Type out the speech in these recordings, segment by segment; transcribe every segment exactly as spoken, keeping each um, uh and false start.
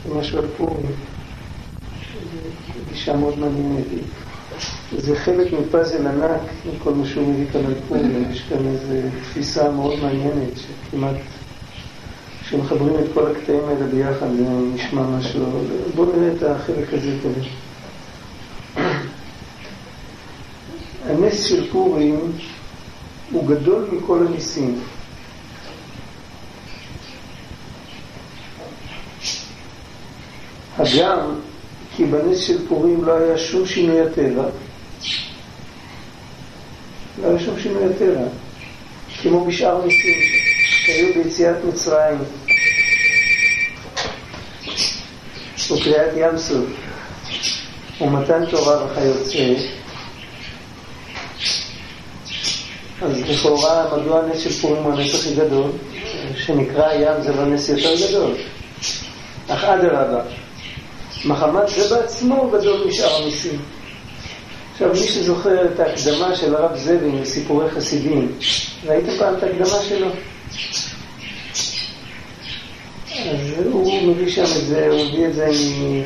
משהו על פורים. גישה מאוד מעניינת. זה חלק מפאזל ענק, כל מה שהוא מביא כאן על פורים. יש כאן איזו תפיסה מאוד מעניינת, שכמעט כשמחברים את כל הקטעים האלה ביחד, זה נשמע משהו. בואו נראה את החלק הזה כזה. הנס של פורים הוא גדול מכל הניסים. הגם כי בנס של פורים לא היה שום שינוי הטבע. לא היה שום שינוי הטבע. כמו בשאר ניסים שהיו ביציאת מצרים. וקריאת ים סוף. ומתן תורה וכיוצא. אז לכאורה, מדוע הנס של פורים הוא הנס הכי גדול? שנקרא ים זה בנס יותר גדול. אך אדרבה, מחמת זה בעצמו הוא גדול משאר הניסים. עכשיו, מי שזוכר את ההקדמה של הרב זבין לסיפורי חסידים, ראיתם פעם את ההקדמה שלו? אז הוא מביא שם את זה, הוא מביא את זה מ...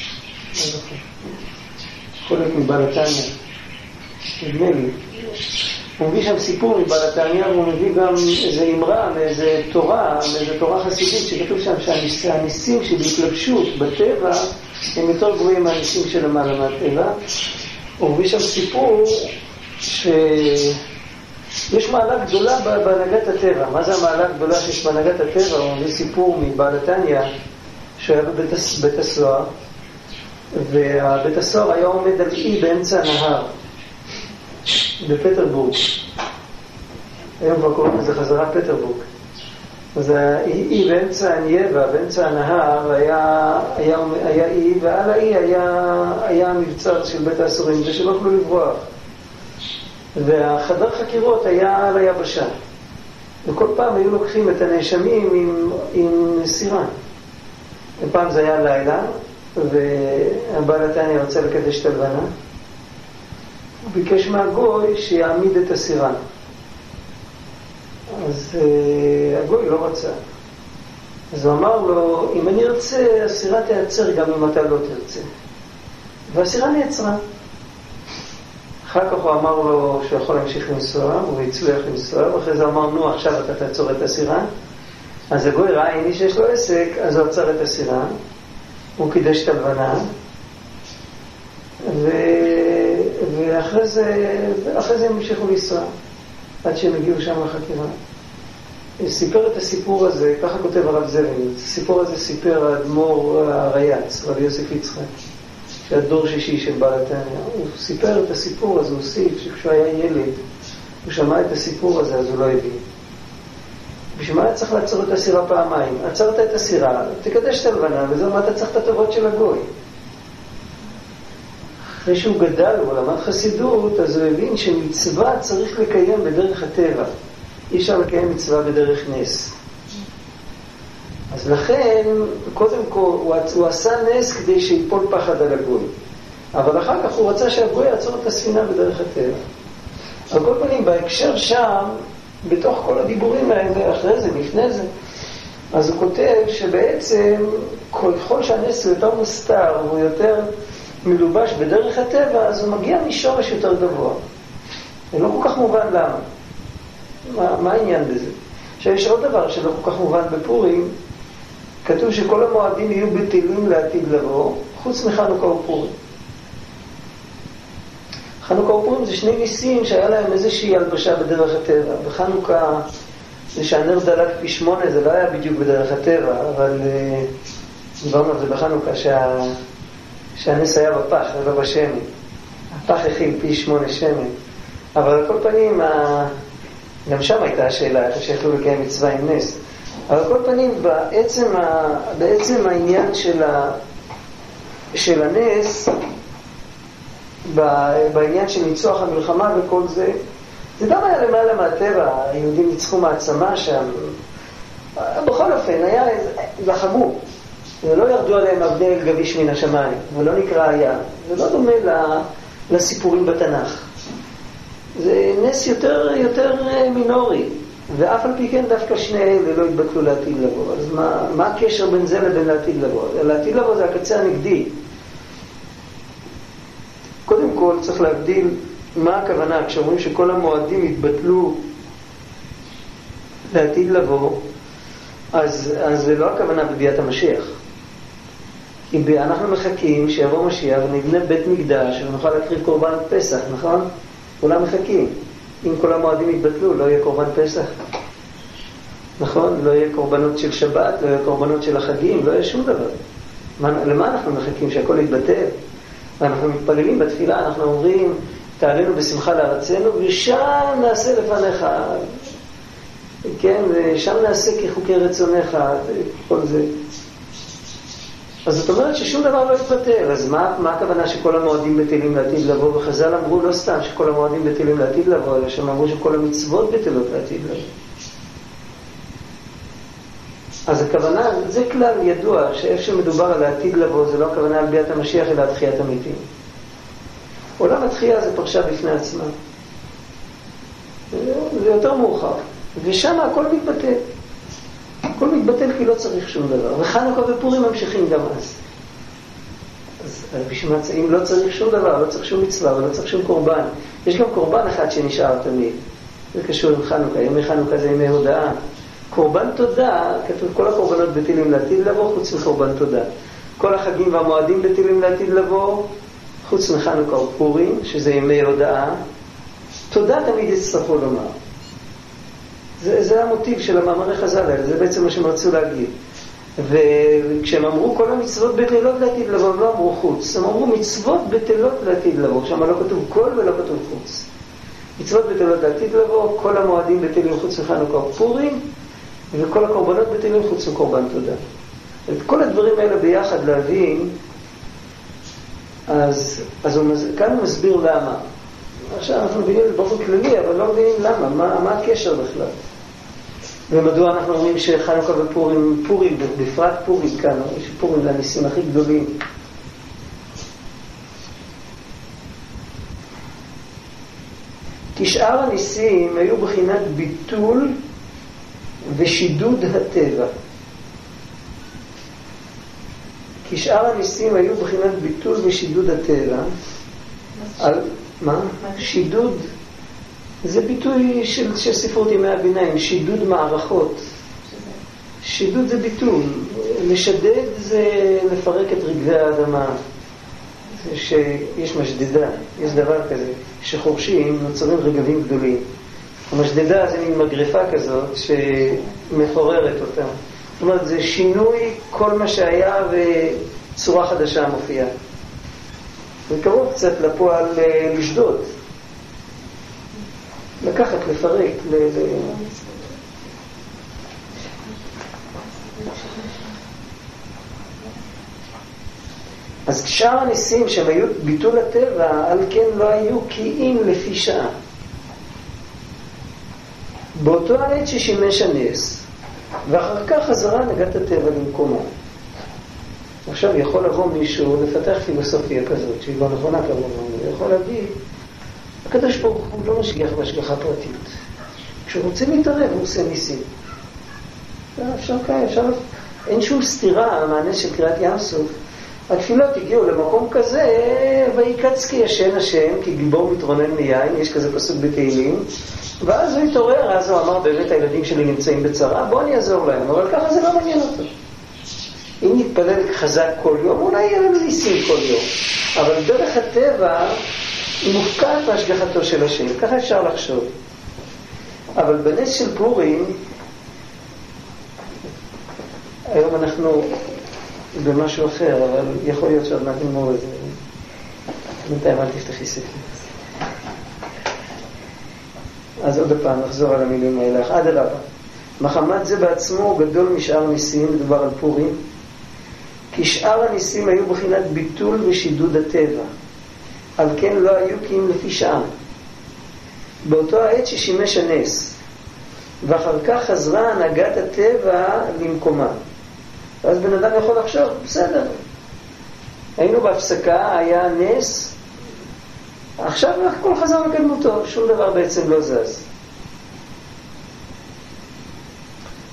חולק מבלתניה. נדמה לי. הוא מביא שם סיפור מבלתניה, והוא מביא גם איזו אמרה מאיזו תורה, מאיזו תורה חסידית, שכתוב שם שהניסים שבהתלבשות בטבע הם יותר גבוהים מהניסים שלמעלה מהטבע. הוא מביא שם סיפור שיש מעלה גדולה בהנהגת הטבע. מה זה המעלה הגדולה שיש בהנהגת הטבע? הוא מביא סיפור מבלתניה שהיה בבית הסוהר, והבית הסוהר היה עומד על אי באמצע הנהר בפטרבורג. היום כבר קוראים לזה חזרה פטרבורג. אז האי באמצע הנייבה, באמצע הנהר, היה, היה, היה אי, ועל האי היה, היה המבצר של בית האסורים, זה שלא יכלו לברוח. והחדר חקירות היה על היבשה. וכל פעם היו לוקחים את הנאשמים עם, עם סירה. ופעם זה היה לילה, והבעלתניה רצה לקדש את הלבנה. הוא ביקש מהגוי שיעמיד את הסירה. אז uh, הגוי לא רצה. אז הוא אמר לו, אם אני ארצה, הסירה תיעצר גם אם אתה לא תרצה. והסירה נעצרה. אחר כך הוא אמר לו שהוא יכול להמשיך לנסוע, הוא הצליח לנסוע, ואחרי זה אמר, נו, עכשיו אתה תעצור את הסירה. אז הגוי ראה, אם מי שיש לו עסק, אז הוא עצר את הסירה, הוא קידש את הלבנה, ו... ואחרי זה, אחרי זה הם המשיכו לנסוע, עד שהם הגיעו שם לחקירה. סיפר את הסיפור הזה, ככה כותב הרב זבין, הסיפור הזה סיפר האדמו"ר הרייץ, רבי יוסף יצחק, שהיה דור שישי של בעלתניה. הוא סיפר את הסיפור הזה, הוא הוסיף שכשהוא היה ילד, הוא שמע את הסיפור הזה, אז הוא לא הבין. בשביל מה צריך לעצור את הסירה פעמיים? עצרת את הסירה, תקדש את הלבנה, וזהו מה אתה צריך את הטובות של הגוי. אחרי שהוא גדל, הוא למד חסידות, אז הוא הבין שמצווה צריך לקיים בדרך הטבע. אי אפשר לקיים מצווה בדרך נס. אז לכן, קודם כל, הוא, הוא עשה נס כדי שיפול פחד על הגוי. אבל אחר כך הוא רצה שהגוי יעצור את הספינה בדרך הטבע. על כל פנים, בהקשר שם, בתוך כל הדיבורים האלה, אחרי זה, לפני זה, אז הוא כותב שבעצם, ככל שהנס הוא יותר מוסתר, הוא יותר מלובש בדרך הטבע, אז הוא מגיע משורש יותר גבוה. זה לא כל כך מובן למה. מה, מה העניין בזה? עכשיו יש עוד דבר שלא כל כך מובן בפורים, כתוב שכל המועדים יהיו בטלים לעתיד לבוא, חוץ מחנוכה ופורים. חנוכה ופורים זה שני ניסים שהיה להם איזושהי הלבשה בדרך הטבע. בחנוכה זה שהנר דלק פי שמונה, זה לא היה בדיוק בדרך הטבע, אבל דיברנו על זה בחנוכה, שה... שהנס היה בפח ולא בשמן. הפח הכיל פי שמונה שמן. אבל על כל פנים, ה... גם שם הייתה השאלה, איך שיכלו לקיים מצווה עם נס. אבל על כל פנים, בעצם, ה... בעצם העניין של, ה... של הנס, בעניין של ניצוח המלחמה וכל זה, זה גם היה למעלה מהטבע. היהודים ניצחו מעצמה שם. בכל אופן, היה לחמו. ולא ירדו עליהם אבני אל גביש מן השמיים, ולא נקרא היה. זה לא דומה לסיפורים בתנ"ך. זה נס יותר, יותר מינורי. ואף על פי כן דווקא שני אלה לא התבטלו לעתיד לבוא. אז מה, מה הקשר בין זה לבין לעתיד לבוא? לעתיד לבוא זה הקצה הנגדי. קודם כל צריך להבדיל מה הכוונה כשאומרים שכל המועדים התבטלו לעתיד לבוא, אז, אז זה לא הכוונה בביאת המשיח. כי אנחנו מחכים שיבוא משיח ונבנה בית מקדש ונוכל להקריב קורבן פסח, נכון? כולם מחכים. אם כל המועדים יתבטלו, לא יהיה קורבן פסח. נכון? לא יהיה קורבנות של שבת, לא יהיה קורבנות של החגים, לא יהיה שום דבר. מה, למה אנחנו מחכים? שהכל יתבטל? ואנחנו מתפללים בתפילה, אנחנו אומרים, תעלינו בשמחה לארצנו, ושם נעשה לפניך. כן, ושם נעשה כחוקי רצונך, כל זה. אז זאת אומרת ששום דבר לא יתבטל. אז מה, מה הכוונה שכל המועדים בטלים לעתיד לבוא? וחז"ל אמרו לא סתם שכל המועדים בטלים לעתיד לבוא, אלא שהם אמרו שכל המצוות בטלות לעתיד לבוא. אז הכוונה, זה כלל ידוע, שאיפה שמדובר על העתיד לבוא, זה לא הכוונה על ביאת המשיח, אלא על תחיית המתים. עולם התחייה זה פרשה בפני עצמה. זה יותר מאוחר. ושם הכל מתבטל. הכל מתבטל כי לא צריך שום דבר. וחנוכה ופורים ממשיכים גם אז. אז בשביל אם לא צריך שום דבר, לא צריך שום מצווה ולא צריך שום קורבן. יש גם קורבן אחד שנשאר תמיד. זה קשור עם חנוכה. ימי חנוכה זה ימי הודעה. קורבן תודה, כתוב כל הקורבנות בטילים לעתיד לבוא חוץ מקורבן תודה. כל החגים והמועדים בטילים לעתיד לבוא חוץ מחנוכה ופורים, שזה ימי הודעה. תודה תמיד יצטרכו לומר. זה, זה המוטיב של המאמרי חז"ל האלה, זה בעצם מה שהם רצו להגיד. וכשהם אמרו כל המצוות בטלות לעתיד לבוא, הם לא אמרו חוץ, הם אמרו מצוות בטלות לעתיד לבוא, שם לא כתוב כל ולא כתוב חוץ. מצוות בטלות לעתיד לבוא, כל המועדים בטלים חוץ מחנוכה ופורים, וכל הקורבנות בטלים חוץ מקורבן תודה. את כל הדברים האלה ביחד להבין, אז, אז הוא, כאן הוא מסביר למה. עכשיו אנחנו מבינים באופן כללי, אבל לא מבינים למה, מה, מה הקשר בכלל. ומדוע אנחנו אומרים שחנוכה ופורים, פורים, בפרט פורים כאן, יש פורים לניסים הכי גדולים. כי שאר הניסים היו בחינת ביטול ושידוד הטבע. כי שאר הניסים היו בחינת ביטול ושידוד הטבע. על מה? שידוד זה ביטוי של, של ספרות ימי הביניים, שידוד מערכות. שידוד זה ביטול. לשדד זה לפרק את רגבי האדמה. שיש משדדה, יש דבר כזה, שחורשים נוצרים רגבים גדולים. המשדדה זה מין מגרפה כזאת שמפוררת אותה. זאת אומרת, זה שינוי כל מה שהיה וצורה חדשה מופיעה. וקרוב קצת לפועל לשדוד. לקחת, לפרק, ל... אז שאר הניסים שהם היו ביטול הטבע, על כן לא היו כי אם לפי שעה. באותו העת ששימש הנס, ואחר כך חזרה נגעת הטבע למקומה. עכשיו יכול לבוא מישהו לפתח פילוסופיה כזאת, שהיא לא נכונה כמובן, הוא יכול להגיד, הקדוש ברוך הוא לא משגיח בהשגחה פרטית. כשהוא רוצה להתערב, הוא עושה ניסים. אפשר כאן, אפשר... אין שום סתירה, המענה של קריאת ים סוף. התפילות הגיעו למקום כזה, ויקץ כי ישן השם, כי גיבור מתרונן מיין, יש כזה פסוק בתהילים, ואז הוא התעורר, אז הוא אמר, באמת הילדים שלי נמצאים בצרה, בוא אני אעזור להם, אבל ככה זה לא מעניין אותו. אם נתפלל חזק כל יום, אולי יהיה לנו ניסים כל יום, אבל דרך הטבע היא מופקעת בהשגחתו של השם, ככה אפשר לחשוב. אבל בנס של פורים, היום אנחנו במשהו אחר, אבל יכול להיות שעוד מעט נגמור את זה. בינתיים אל תפתחי ספר. אז עוד פעם נחזור על המילים האלה. עד הרבה. מחמת זה בעצמו גדול משאר ניסים, מדובר על פורים, כי שאר הניסים היו בחינת ביטול ושידוד הטבע. על כן לא היו כי אם לפי שעה. באותו העת ששימש הנס, ואחר כך חזרה הנהגת הטבע למקומה. אז בן אדם יכול לחשוב, בסדר, היינו בהפסקה, היה נס, עכשיו הכל חזר לקדמותו, שום דבר בעצם לא זז.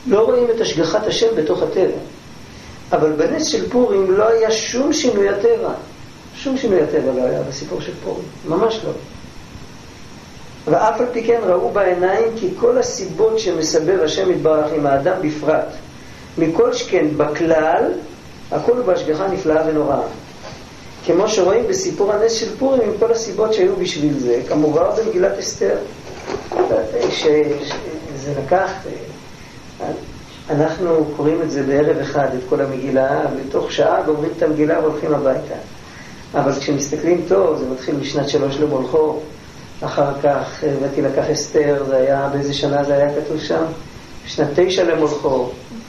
לא רואים את השגחת השם בתוך הטבע. אבל בנס של פורים לא היה שום שינוי הטבע. שום שינוי הטבע לא היה בסיפור של פורים. ממש לא. ואף על פי כן ראו בעיניים כי כל הסיבות שמסבב השם יתברך עם האדם בפרט, מכל שכן בכלל, הכל בהשגחה נפלאה ונוראה. כמו שרואים בסיפור הנס של פורים עם כל הסיבות שהיו בשביל זה, כמובן במגילת אסתר, שזה לקח, אנחנו קוראים את זה בערב אחד, את כל המגילה, בתוך שעה גומרים את המגילה והולכים הביתה. אבל כשמסתכלים טוב, זה מתחיל משנת שלוש למולכו, אחר כך ותילקח אסתר, זה היה, באיזה שנה זה היה כתוב שם? שנת תשע למולכו.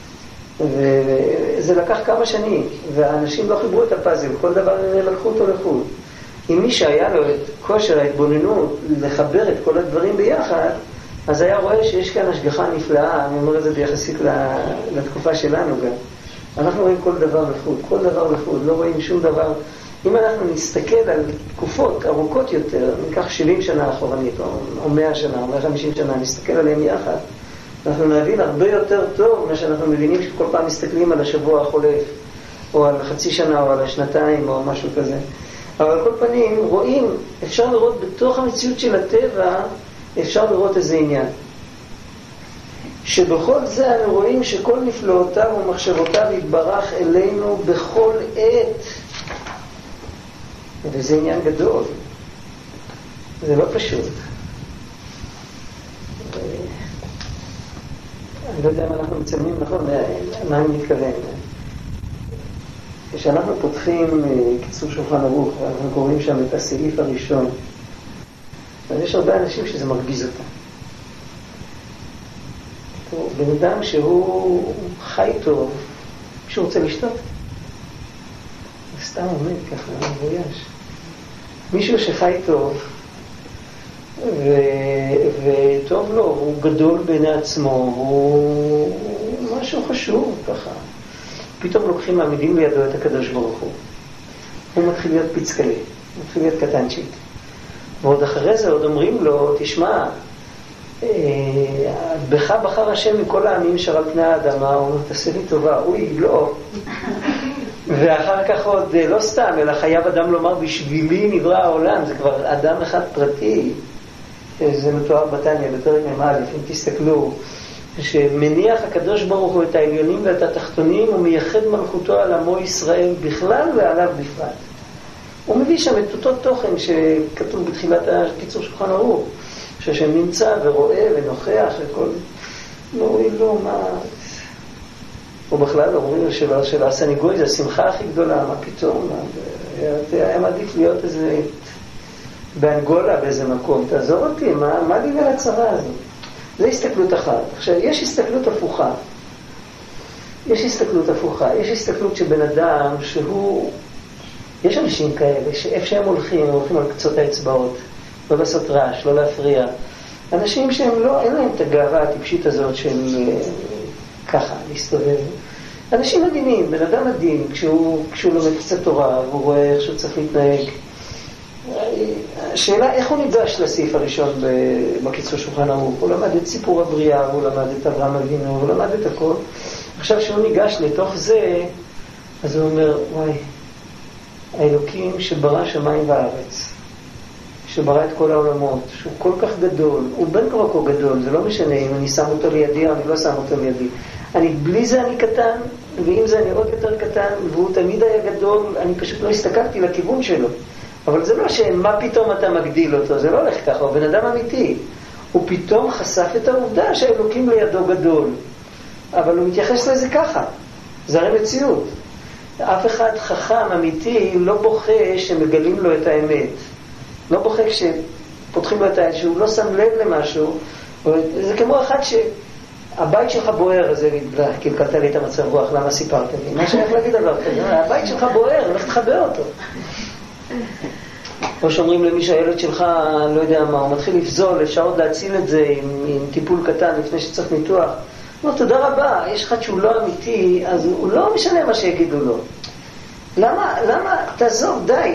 וזה לקח כמה שנים, והאנשים לא חיברו את הפאזל, כל דבר לקחו אותו לחוד. אם מי שהיה לו את כושר ההתבוננות לחבר את כל הדברים ביחד, אז היה רואה שיש כאן השגחה נפלאה. אני אומר את זה ביחסית לתקופה שלנו גם. אנחנו רואים כל דבר לחוד, כל דבר לחוד, לא רואים שום דבר. אם אנחנו נסתכל על תקופות ארוכות יותר, ניקח שבעים שנה אחורנית, או מאה שנה, או מאה וחמישים שנה, נסתכל עליהם יחד, אנחנו נבין הרבה יותר טוב מה שאנחנו מבינים שכל פעם מסתכלים על השבוע החולף, או על חצי שנה, או על השנתיים, או משהו כזה. אבל על כל פנים, רואים, אפשר לראות בתוך המציאות של הטבע, אפשר לראות איזה עניין. שבכל זה אנו רואים שכל נפלאותיו ומחשבותיו יתברך אלינו בכל עת. וזה עניין גדול. זה לא פשוט. אני לא יודע אם אנחנו מצלמים נכון, מה אני מתכוון. כשאנחנו פותחים קיצור שולחן ערוך, אנחנו קוראים שם את הסעיף הראשון, אז יש הרבה אנשים שזה מרגיז אותם. בן אדם שהוא חי טוב, שהוא רוצה לשתות, זה סתם עומד ככה, לא מבויש. מישהו שחי טוב, ו... וטוב לו, הוא גדול בעיני עצמו, הוא משהו חשוב ככה. פתאום לוקחים מעמידים לידו את הקדוש ברוך הוא. הוא מתחיל להיות פיצקלי, הוא מתחיל להיות קטנצ'ית. ועוד אחרי זה עוד אומרים לו, תשמע, בך בחר השם מכל העמים שר על פני האדמה, הוא אומר, תעשה לי טובה, אוי, לא. ואחר כך עוד, לא סתם, אלא חייב אדם לומר, בשבילי נברא העולם, זה כבר אדם אחד פרטי. זה מתואר בתניא, בפרק מ"א, אם תסתכלו, שמניח הקדוש ברוך הוא את העליונים ואת התחתונים, הוא מייחד מלכותו על עמו ישראל בכלל ועליו בפרט. הוא מביא שם את אותו תוכן שכתוב בתחילת הקיצור שולחן ערוך, שהשם נמצא ורואה ונוכח וכל... לא, לא, מה... או בכלל אומרים שלו, של הסניגוי, זה השמחה הכי גדולה, מה פתאום? היה מעדיף להיות איזה... באנגולה באיזה מקום, תעזור אותי, מה, מה לי ולצרה הזאת? זה הסתכלות אחת. עכשיו, יש הסתכלות הפוכה. יש הסתכלות הפוכה. יש הסתכלות שבן אדם שהוא... יש אנשים כאלה שאיפה שהם הולכים, הם הולכים על קצות האצבעות, לא לעשות רעש, לא להפריע. אנשים שהם לא, אין להם את הגאווה הטיפשית הזאת של ככה, להסתובב. אנשים מדהימים, בן אדם מדהים, כשהוא, כשהוא לומד קצת תורה, והוא רואה איך שהוא צריך להתנהג. השאלה, איך הוא ניגש לסעיף הראשון בקיצור שולחן ערוך? הוא למד את סיפור הבריאה, הוא למד את אברהם אבינו, הוא למד את הכל. עכשיו כשהוא ניגש לתוך זה, אז הוא אומר, וואי, האלוקים שברא שמיים וארץ, שברא את כל העולמות, שהוא כל כך גדול, הוא בין כה כה גדול, זה לא משנה אם אני שם אותו לידי או אני לא שם אותו לידי. אני, בלי זה אני קטן, ואם זה אני עוד יותר קטן, והוא תמיד היה גדול, אני פשוט לא הסתכלתי לכיוון שלו. אבל זה לא שמה פתאום אתה מגדיל אותו, זה לא הולך ככה, הוא בן אדם אמיתי. הוא פתאום חשף את העובדה שהאלוקים לידו גדול. אבל הוא מתייחס לזה ככה. זה הרי מציאות. אף אחד חכם אמיתי לא בוכה שמגלים לו את האמת. לא בוכה כשפותחים לו את האמת, שהוא לא שם לב למשהו. זה כמו אחד שהבית שלך בוער, אז קלקלת לי את המצב רוח, למה סיפרת לי? מה שאני יכול להגיד דבר כזה? הבית שלך בוער, הולך תחבר אותו. או שאומרים למי שהילד שלך, לא יודע מה, הוא מתחיל לפזול, אפשר עוד להציל את זה עם, עם טיפול קטן לפני שצריך ניתוח. לא, תודה רבה, יש אחד שהוא לא אמיתי, אז הוא לא משנה מה שיגידו לו. למה, למה, תעזוב, די.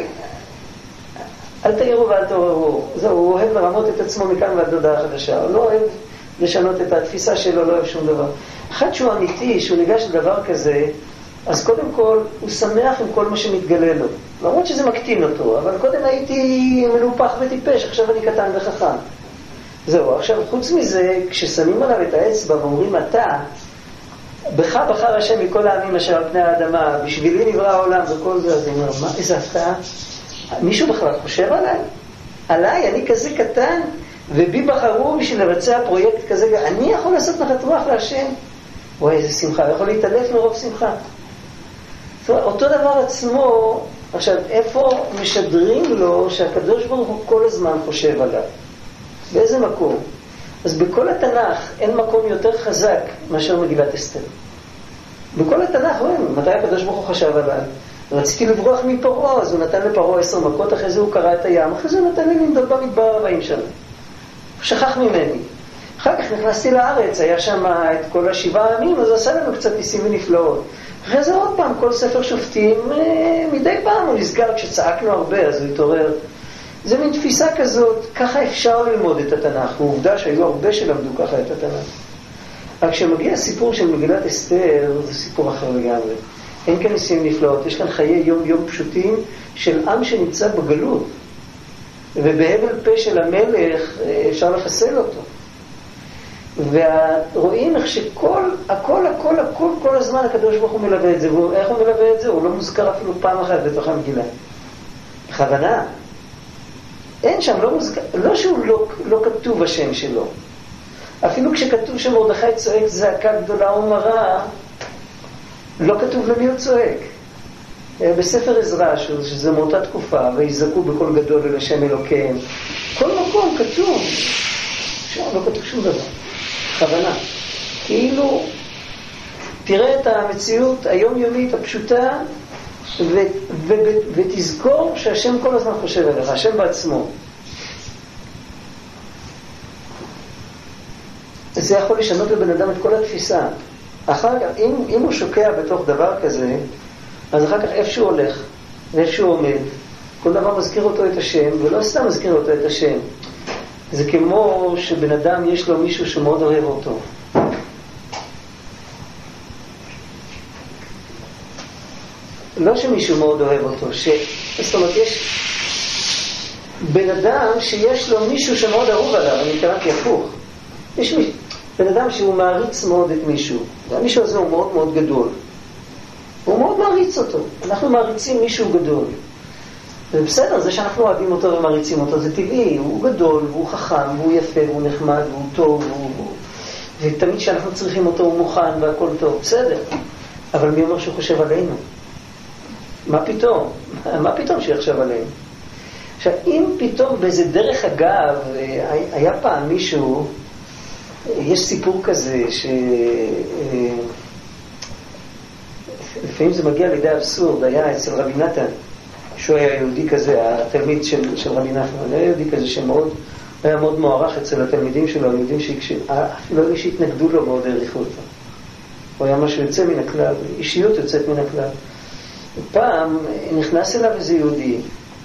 אל תעירו ואל תעוררו. זהו, הוא אוהב לרמות את עצמו מכאן ועד הודעה חדשה. הוא לא אוהב לשנות את התפיסה שלו, לא אוהב שום דבר. אחד שהוא אמיתי, שהוא ניגש לדבר כזה, אז קודם כל הוא שמח עם כל מה שמתגלה לו. למרות שזה מקטין אותו, אבל קודם הייתי מנופח וטיפש, עכשיו אני קטן וחכם. זהו, עכשיו חוץ מזה, כששמים עליו את האצבע ואומרים אתה, בך בחר השם מכל העמים אשר על פני האדמה, בשבילי נברא העולם וכל זה, אז אני אומר, מה, איזה הפתעה? מישהו בכלל חושב עליי? עליי, אני כזה קטן, ובי בחרו בשביל לבצע פרויקט כזה, אני יכול לעשות נחת רוח להשם? וואי, איזה שמחה, הוא יכול להתעלף מרוב שמחה. זאת אומרת, אותו דבר עצמו, עכשיו, איפה משדרים לו שהקדוש ברוך הוא כל הזמן חושב עליו? באיזה מקום? אז בכל התנ"ך אין מקום יותר חזק מאשר מגילת אסתר. בכל התנ"ך, רואים, מתי הקדוש ברוך הוא חשב עליי? רציתי לברוח מפרעה, אז הוא נתן לפרעה עשר מכות, אחרי זה הוא קרא את הים, אחרי זה הוא נתן לי לנדוד במדבר ארבעים שנה. הוא שכח ממני. אחר כך נכנסתי לארץ, היה שם את כל השבעה עמים, אז עשה לנו קצת ניסים ונפלאות. אחרי זה עוד פעם, כל ספר שופטים, מדי פעם הוא נסגר, כשצעקנו הרבה, אז הוא התעורר. זה מין תפיסה כזאת, ככה אפשר ללמוד את התנ"ך, ועובדה שהיו הרבה שלמדו ככה את התנ"ך. אבל כשמגיע הסיפור של מגילת אסתר, זה סיפור אחר לגמרי. אין כאן ניסים נפלאות, יש כאן חיי יום יום פשוטים של עם שנמצא בגלות. ובהבל פה של המלך אפשר לחסל אותו. ורואים איך שכל, הכל, הכל, הכל, כל הזמן הקדוש ברוך הוא מלווה את זה. ואיך הוא מלווה את זה? הוא לא מוזכר אפילו פעם אחת בתוך המגילה. בכוונה. אין שם, לא מוזכר, לא שהוא לא, לא כתוב השם שלו. אפילו כשכתוב שמרדכי צועק זעקה גדולה ומרה, לא כתוב למי הוא צועק. בספר עזרא, שזה מאותה תקופה, ויזעקו בקול גדול אל השם אלוקיהם. כל מקום כתוב. שם לא כתוב שום דבר. בכוונה. כאילו, תראה את המציאות היומיומית הפשוטה, ו- ו- ו- ותזכור שהשם כל הזמן חושב עליך, השם בעצמו. זה יכול לשנות לבן אדם את כל התפיסה. אחר כך, אם, אם הוא שוקע בתוך דבר כזה, אז אחר כך איפה שהוא הולך, ואיפה שהוא עומד, כל דבר מזכיר אותו את השם, ולא סתם מזכיר אותו את השם. זה כמו שבן אדם יש לו מישהו שמאוד אוהב אותו. לא שמישהו מאוד אוהב אותו, ש... זאת אומרת, יש בן אדם שיש לו מישהו שמאוד אהוב עליו, אני קראתי הפוך. יש מישהו, בן אדם שהוא מעריץ מאוד את מישהו, והמישהו הזה הוא מאוד מאוד גדול. הוא מאוד מעריץ אותו. אנחנו מעריצים מישהו גדול. ובסדר, זה שאנחנו אוהבים אותו ומעריצים אותו, זה טבעי. הוא גדול, והוא חכם, והוא יפה, והוא נחמד, והוא טוב, והוא... ותמיד שאנחנו צריכים אותו הוא מוכן והכל טוב. בסדר. אבל מי אומר שהוא חושב עלינו? מה פתאום? מה פתאום שיחשב עלינו? עכשיו, אם פתאום באיזה דרך אגב, היה פעם מישהו, יש סיפור כזה ש... לפעמים זה מגיע לידי אבסורד, היה אצל רבי נתן, שהוא היה יהודי כזה, התלמיד של, של רבי נחמן, היה יהודי כזה שמאוד, היה מאוד מוערך אצל התלמידים שלו, היהודים שאפילו אלה שהתנגדו לו מאוד העריכו אותו. הוא היה משהו יוצא מן הכלל, אישיות יוצאת מן הכלל. פעם נכנס אליו איזה יהודי,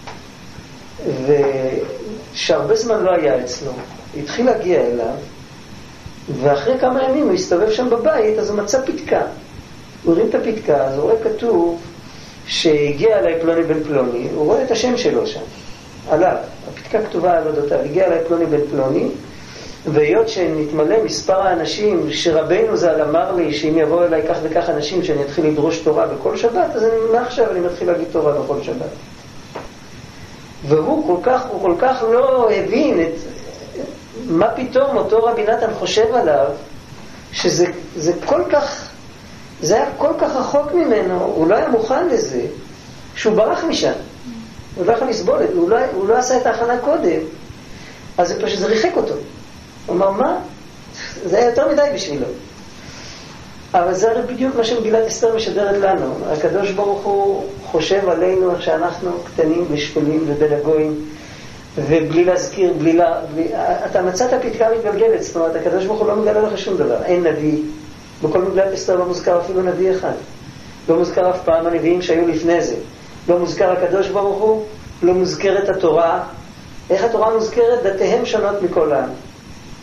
ושהרבה זמן לא היה אצלו, התחיל להגיע אליו, ואחרי כמה ימים הוא הסתובב שם בבית, אז הוא מצא פתקה. הוא רואה את הפתקה, אז הוא רואה כתוב שהגיע אליי פלוני בן פלוני, הוא רואה את השם שלו שם, עליו, הפתקה כתובה על אודותיו, הגיע אליי פלוני בן פלוני, והיות שנתמלא מספר האנשים שרבנו ז"ל אמר לי שאם יבוא אליי כך וכך אנשים שאני אתחיל לדרוש תורה בכל שבת, אז אני מעכשיו אני מתחיל להגיד תורה בכל שבת. והוא כל כך, הוא כל כך לא הבין את מה פתאום אותו רבי נתן חושב עליו, שזה זה כל כך, זה היה כל כך רחוק ממנו, הוא לא היה מוכן לזה, שהוא ברח משם. הוא לא יכול לסבול, הוא לא, הוא לא עשה את ההכנה קודם, אז זה פשוט, זה ריחק אותו. הוא אמר, מה? זה היה יותר מדי בשבילו. אבל זה הרי בדיוק מה שמגילת אסתר משדרת לנו. הקדוש ברוך הוא חושב עלינו איך שאנחנו קטנים ושפלים ובין הגויים, ובלי להזכיר, בלי לה... בלי... אתה מצאת פתקה מתגלגלת, זאת אומרת, הקדוש ברוך הוא לא מגלה לך שום דבר. אין נביא. בכל מגילת אסתר לא מוזכר אפילו נביא אחד. לא מוזכר אף פעם הנביאים שהיו לפני זה. לא מוזכר הקדוש ברוך הוא, לא מוזכרת התורה. איך התורה מוזכרת? דתיהם שונות מכל העם.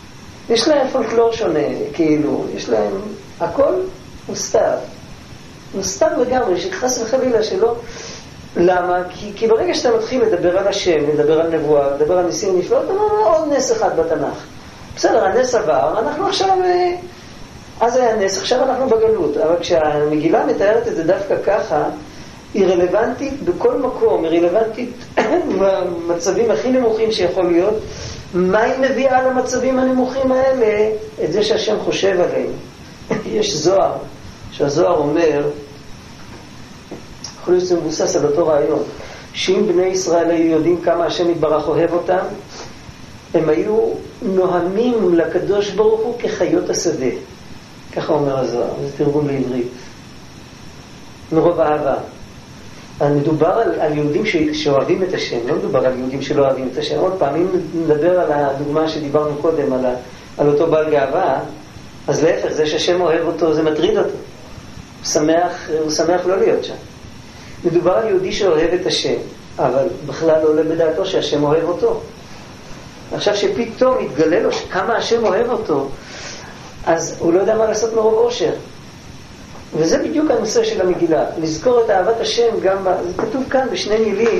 יש להם פולקלור שונה, כאילו, יש להם הכל מוסתר. מוסתר לגמרי, שחס וחלילה שלא. למה? כי, כי ברגע שאתה מתחיל לדבר על השם, לדבר על נבואה, לדבר על ניסים נפלאות, אתה אומר עוד נס אחד בתנ"ך. בסדר, הנס עבר, אנחנו עכשיו, אז היה נס, עכשיו אנחנו בגלות. אבל כשהמגילה מתארת את זה דווקא ככה, היא רלוונטית בכל מקום, היא רלוונטית במצבים הכי נמוכים שיכול להיות. מה היא מביאה למצבים הנמוכים האלה? את זה שהשם חושב עליהם. יש זוהר, שהזוהר אומר, יכול להיות שזה מבוסס על אותו רעיון, שאם בני ישראל היו יודעים כמה השם יתברך אוהב אותם, הם היו נוהמים לקדוש ברוך הוא כחיות השדה. ככה אומר הזוהר, זה תרגום לעברית. מרוב אהבה. מדובר על, על יהודים ש, שאוהבים את השם, לא מדובר על יהודים שלא אוהבים את השם. עוד פעם, אם נדבר על הדוגמה שדיברנו קודם, על, ה, על אותו בעל גאווה, אז להפך, זה שהשם אוהב אותו, זה מטריד אותו. הוא שמח, הוא שמח לא להיות שם. מדובר על יהודי שאוהב את השם, אבל בכלל לא עולה בדעתו שהשם אוהב אותו. עכשיו שפתאום יתגלה לו כמה השם אוהב אותו, אז הוא לא יודע מה לעשות מרוב אושר. וזה בדיוק הנושא של המגילה, לזכור את אהבת השם גם, זה כתוב כאן בשני מילים.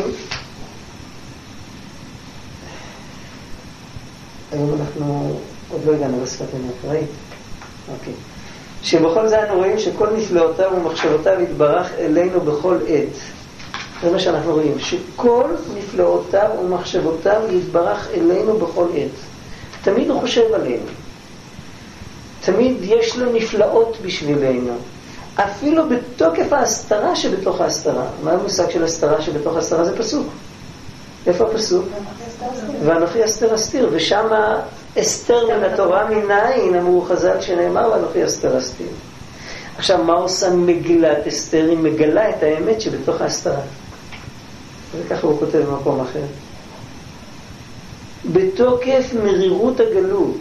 היום אנחנו עוד לא הגענו לשפת אמת, ראית? אוקיי. שבכל זה אנו רואים שכל נפלאותיו ומחשבותיו יתברך אלינו בכל עת. זה מה שאנחנו רואים, שכל נפלאותיו ומחשבותיו יתברך אלינו בכל עת. תמיד הוא חושב עלינו. תמיד יש לו נפלאות בשבילנו. אפילו בתוקף ההסתרה שבתוך ההסתרה. מה המושג של הסתרה שבתוך ההסתרה? זה פסוק. איפה הפסוק? ואנוכי אסתר אסתיר. ושם אסתר מן התורה מנין, אמרו חז"ל שנאמר ואנוכי אסתר אסתיר. עכשיו, מה עושה מגילת אסתר? היא מגלה את האמת שבתוך ההסתרה. וככה הוא כותב במקום אחר. בתוקף מרירות הגלות.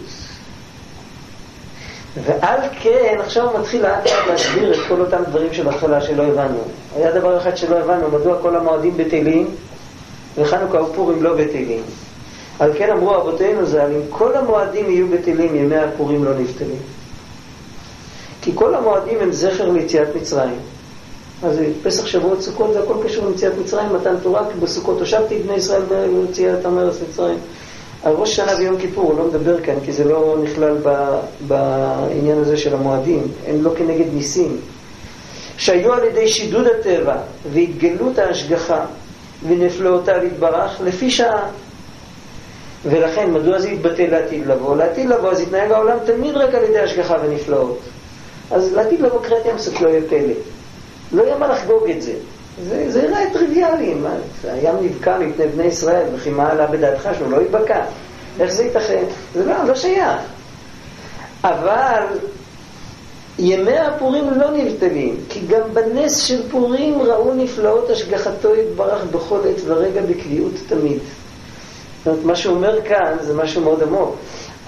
ועל כן, עכשיו הוא מתחיל לאט לאט להסביר את כל אותם דברים שבהתחלה שלא הבנו. היה דבר אחד שלא הבנו, מדוע כל המועדים בטלים וחנוכה ופורים לא בטלים. על כן אמרו אבותינו ז"ל, אם כל המועדים יהיו בטלים, ימי הפורים לא נבטלים. כי כל המועדים הם זכר ליציאת מצרים. אז פסח, שבועות, סוכות, זה הכל קשור ליציאת מצרים, מתן תורה, כי בסוכות הושבתי את בני ישראל ביציאתם מארץ מצרים. על ראש שנה ויום כיפור, הוא לא מדבר כאן, כי זה לא נכלל ב, בעניין הזה של המועדים, הם לא כנגד ניסים. שהיו על ידי שידוד הטבע והתגלות ההשגחה ונפלאותיו יתברך לפי שעה. ולכן, מדוע זה יתבטא לעתיד לבוא? לעתיד לבוא, אז יתנהג העולם תמיד רק על ידי השגחה ונפלאות. אז לעתיד לבוא קריאת ים סוף לא יהיה פלא. לא יהיה מה לחגוג את זה. זה, זה יראה טריוויאלי. מה? הים נבקע מפני בני ישראל, וכי מה עלה בדעתך שהוא לא יתבקע? איך זה יתכן? זה לא, לא שייך. אבל ימי הפורים לא נבטלים, כי גם בנס של פורים ראו נפלאות השגחתו יתברך בכל עת ורגע בקביעות תמיד. זאת אומרת, מה שהוא אומר כאן זה משהו מאוד עמוק.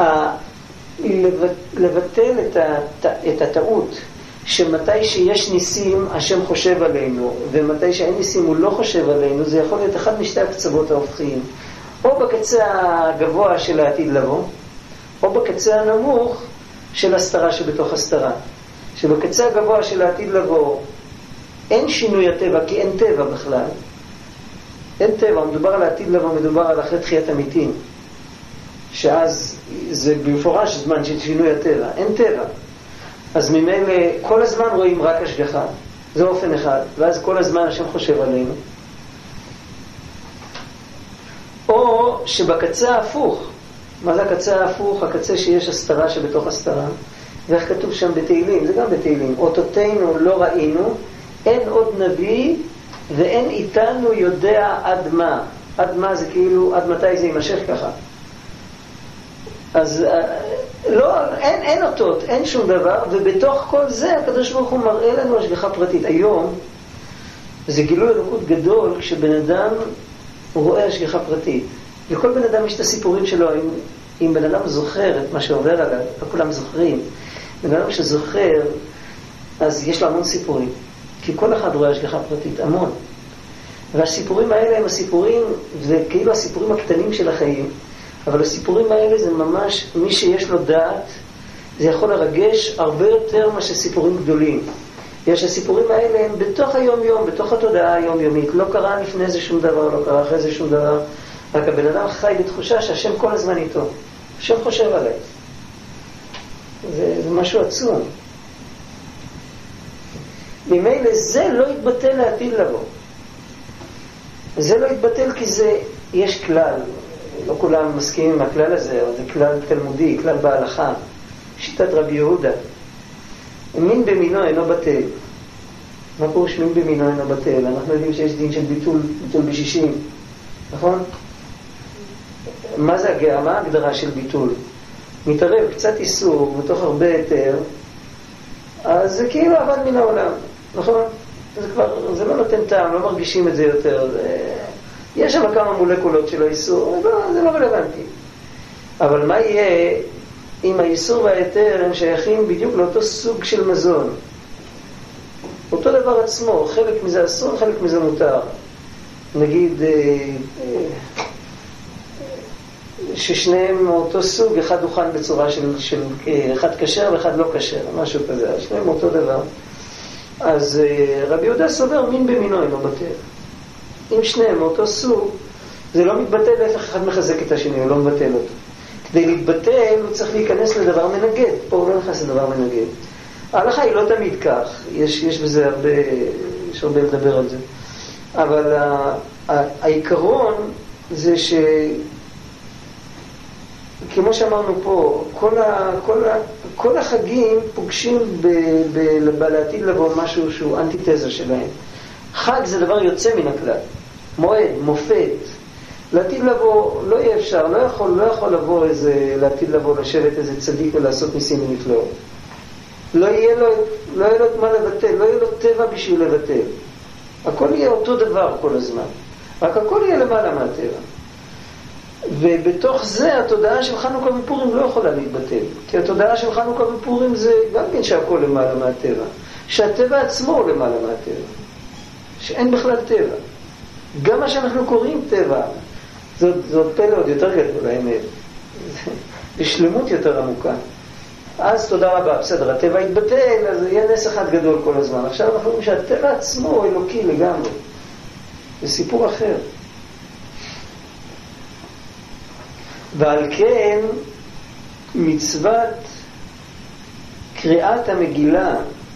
לבטל את, הת... את הטעות שמתי שיש ניסים השם חושב עלינו, ומתי שאין ניסים הוא לא חושב עלינו, זה יכול להיות אחד משתי הקצוות ההופכיים. או בקצה הגבוה של העתיד לבוא, או בקצה הנמוך של הסתרה שבתוך הסתרה. שבקצה הגבוה של העתיד לבוא אין שינוי הטבע, כי אין טבע בכלל. אין טבע, מדובר על העתיד לבוא, מדובר על אחרי תחיית המתים. שאז זה במפורש זמן של שינוי הטבע. אין טבע. אז ממילא כל הזמן רואים רק השגחה. זה אופן אחד. ואז כל הזמן השם חושב עלינו. או שבקצה ההפוך. מה זה הקצה ההפוך? הקצה שיש הסתרה שבתוך הסתרה. ואיך כתוב שם בתהילים? זה גם בתהילים. אותותינו לא ראינו, אין עוד נביא ואין איתנו יודע עד מה. עד מה זה כאילו, עד מתי זה יימשך ככה. אז לא, אין, אין אותות, אין שום דבר, ובתוך כל זה הקדוש ברוך הוא מראה לנו השגחה פרטית. היום זה גילוי אלוקות גדול כשבן אדם רואה השגחה פרטית. לכל בן אדם יש את הסיפורים שלו. אם, אם בן אדם זוכר את מה שעובר עליו, לא כולם זוכרים. בן אדם שזוכר, אז יש לו המון סיפורים. כי כל אחד רואה השגחה פרטית, המון. והסיפורים האלה הם הסיפורים, זה כאילו הסיפורים הקטנים של החיים. אבל הסיפורים האלה זה ממש, מי שיש לו דעת, זה יכול לרגש הרבה יותר מה שסיפורים גדולים. יש הסיפורים האלה הם בתוך היום-יום, בתוך התודעה היומיומית. לא קרה לפני זה שום דבר, לא קרה אחרי זה שום דבר. רק הבן אדם חי בתחושה שהשם כל הזמן איתו. השם חושב עליי. זה, זה משהו עצום. ממילא זה לא יתבטל לעתיד לבוא. זה לא יתבטל כי זה, יש כלל. לא כולם מסכימים עם הכלל הזה, אבל זה כלל תלמודי, כלל בהלכה. שיטת רבי יהודה. מין במינו אינו בטל. מה פירוש מין במינו אינו בטל? אנחנו יודעים שיש דין של ביטול, ביטול בשישים. נכון? מה זה הגאה? מה ההגדרה של ביטול? מתערב קצת איסור בתוך הרבה היתר, אז זה כאילו עבד מן העולם. נכון? זה כבר, זה לא נותן טעם, לא מרגישים את זה יותר. זה... יש שם כמה מולקולות של האיסור, לא, זה לא רלוונטי. אבל מה יהיה אם האיסור וההיתר הם שייכים בדיוק לאותו סוג של מזון? אותו דבר עצמו, חלק מזה אסור, חלק מזה מותר. נגיד אה, אה, ששניהם מאותו סוג, אחד הוכן בצורה של, של אחד כשר ואחד לא כשר, משהו כזה, שניהם מאותו דבר. אז אה, רבי יהודה סובר מין במינו אינו בטל. אם שניהם מאותו סוג, זה לא מתבטל, להפך אחד מחזק את השני, הוא לא מבטל אותו. כדי להתבטל הוא צריך להיכנס לדבר מנגד, פה הוא לא נכנס לדבר מנגד. ההלכה היא לא תמיד כך, יש, יש בזה הרבה, יש הרבה לדבר על זה. אבל ה, ה, העיקרון זה ש... כמו שאמרנו פה, כל, ה, כל, ה, כל החגים פוגשים ב, ב, ב, לעתיד לבוא משהו שהוא אנטיתזה שלהם. חג זה דבר יוצא מן הכלל. מועד, מופת. לעתיד לבוא לא יהיה אפשר, לא יכול, לא יכול לבוא איזה, לעתיד לבוא לשבת איזה צדיק ולעשות ניסים ונפלאות. לא יהיה לו, לא יהיה לו מה לבטל, לא יהיה לו טבע בשביל לבטל. הכל יהיה אותו דבר כל הזמן. רק הכל יהיה למעלה מהטבע. ובתוך זה התודעה של חנוכה ופורים לא יכולה להתבטל. כי התודעה של חנוכה ופורים זה גם כן שהכל למעלה מהטבע. שהטבע עצמו הוא למעלה מהטבע. שאין בכלל טבע. גם מה שאנחנו קוראים טבע, זאת, זאת פלא עוד יותר גדול, האמת. בשלמות יותר עמוקה. אז תודה רבה, בסדר, הטבע יתבטל, אז יהיה נס אחד גדול כל הזמן. עכשיו אנחנו אומרים שהטבע עצמו הוא אלוקי לגמרי. זה סיפור אחר. ועל כן, מצוות קריאת המגילה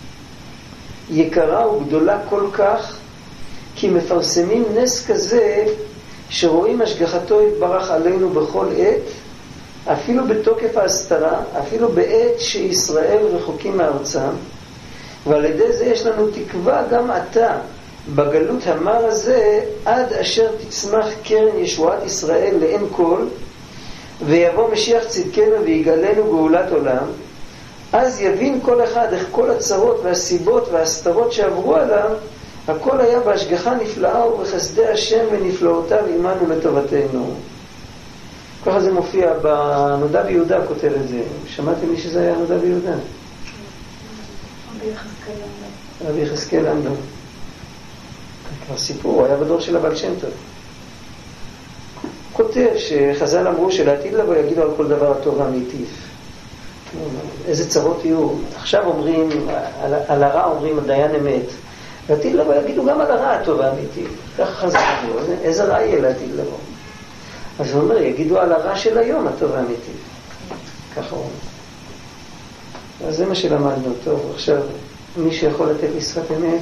יקרה וגדולה כל כך, כי מפרסמים נס כזה שרואים השגחתו יתברך עלינו בכל עת, אפילו בתוקף ההסתרה, אפילו בעת שישראל רחוקים מארצם, ועל ידי זה יש לנו תקווה גם עתה בגלות המר הזה, עד אשר תצמח קרן ישועת ישראל לאין כל, ויבוא משיח צדקנו ויגלנו גאולת עולם. אז יבין כל אחד איך כל הצרות והסיבות וההסתרות שעברו עליו, הכל היה בהשגחה נפלאה ובחסדי השם ונפלאותיו עמנו לטובתנו. ככה זה מופיע בנודע ביהודה, כותב את זה. שמעתם מי שזה היה נודע ביהודה? רבי יחזקאל למדו. כבר סיפור, הוא היה בדור של הבעל שם טוב. כותב שחז"ל אמרו שלעתיד לבוא יגידו על כל דבר הטוב והמיטיב. איזה צרות יהיו. עכשיו אומרים, על, על הרע אומרים הדיין אמת. לעתיד לבוא יגידו גם על הרע הטוב והמיטיב. ככה חז"ל אמרו, איזה רע יהיה לעתיד לבוא. אז הוא אומר, יגידו על הרע של היום הטוב והמיטיב. ככה הוא אומר. אז זה מה שלמדנו. טוב, עכשיו, מי שיכול לתת לי שפת אמת?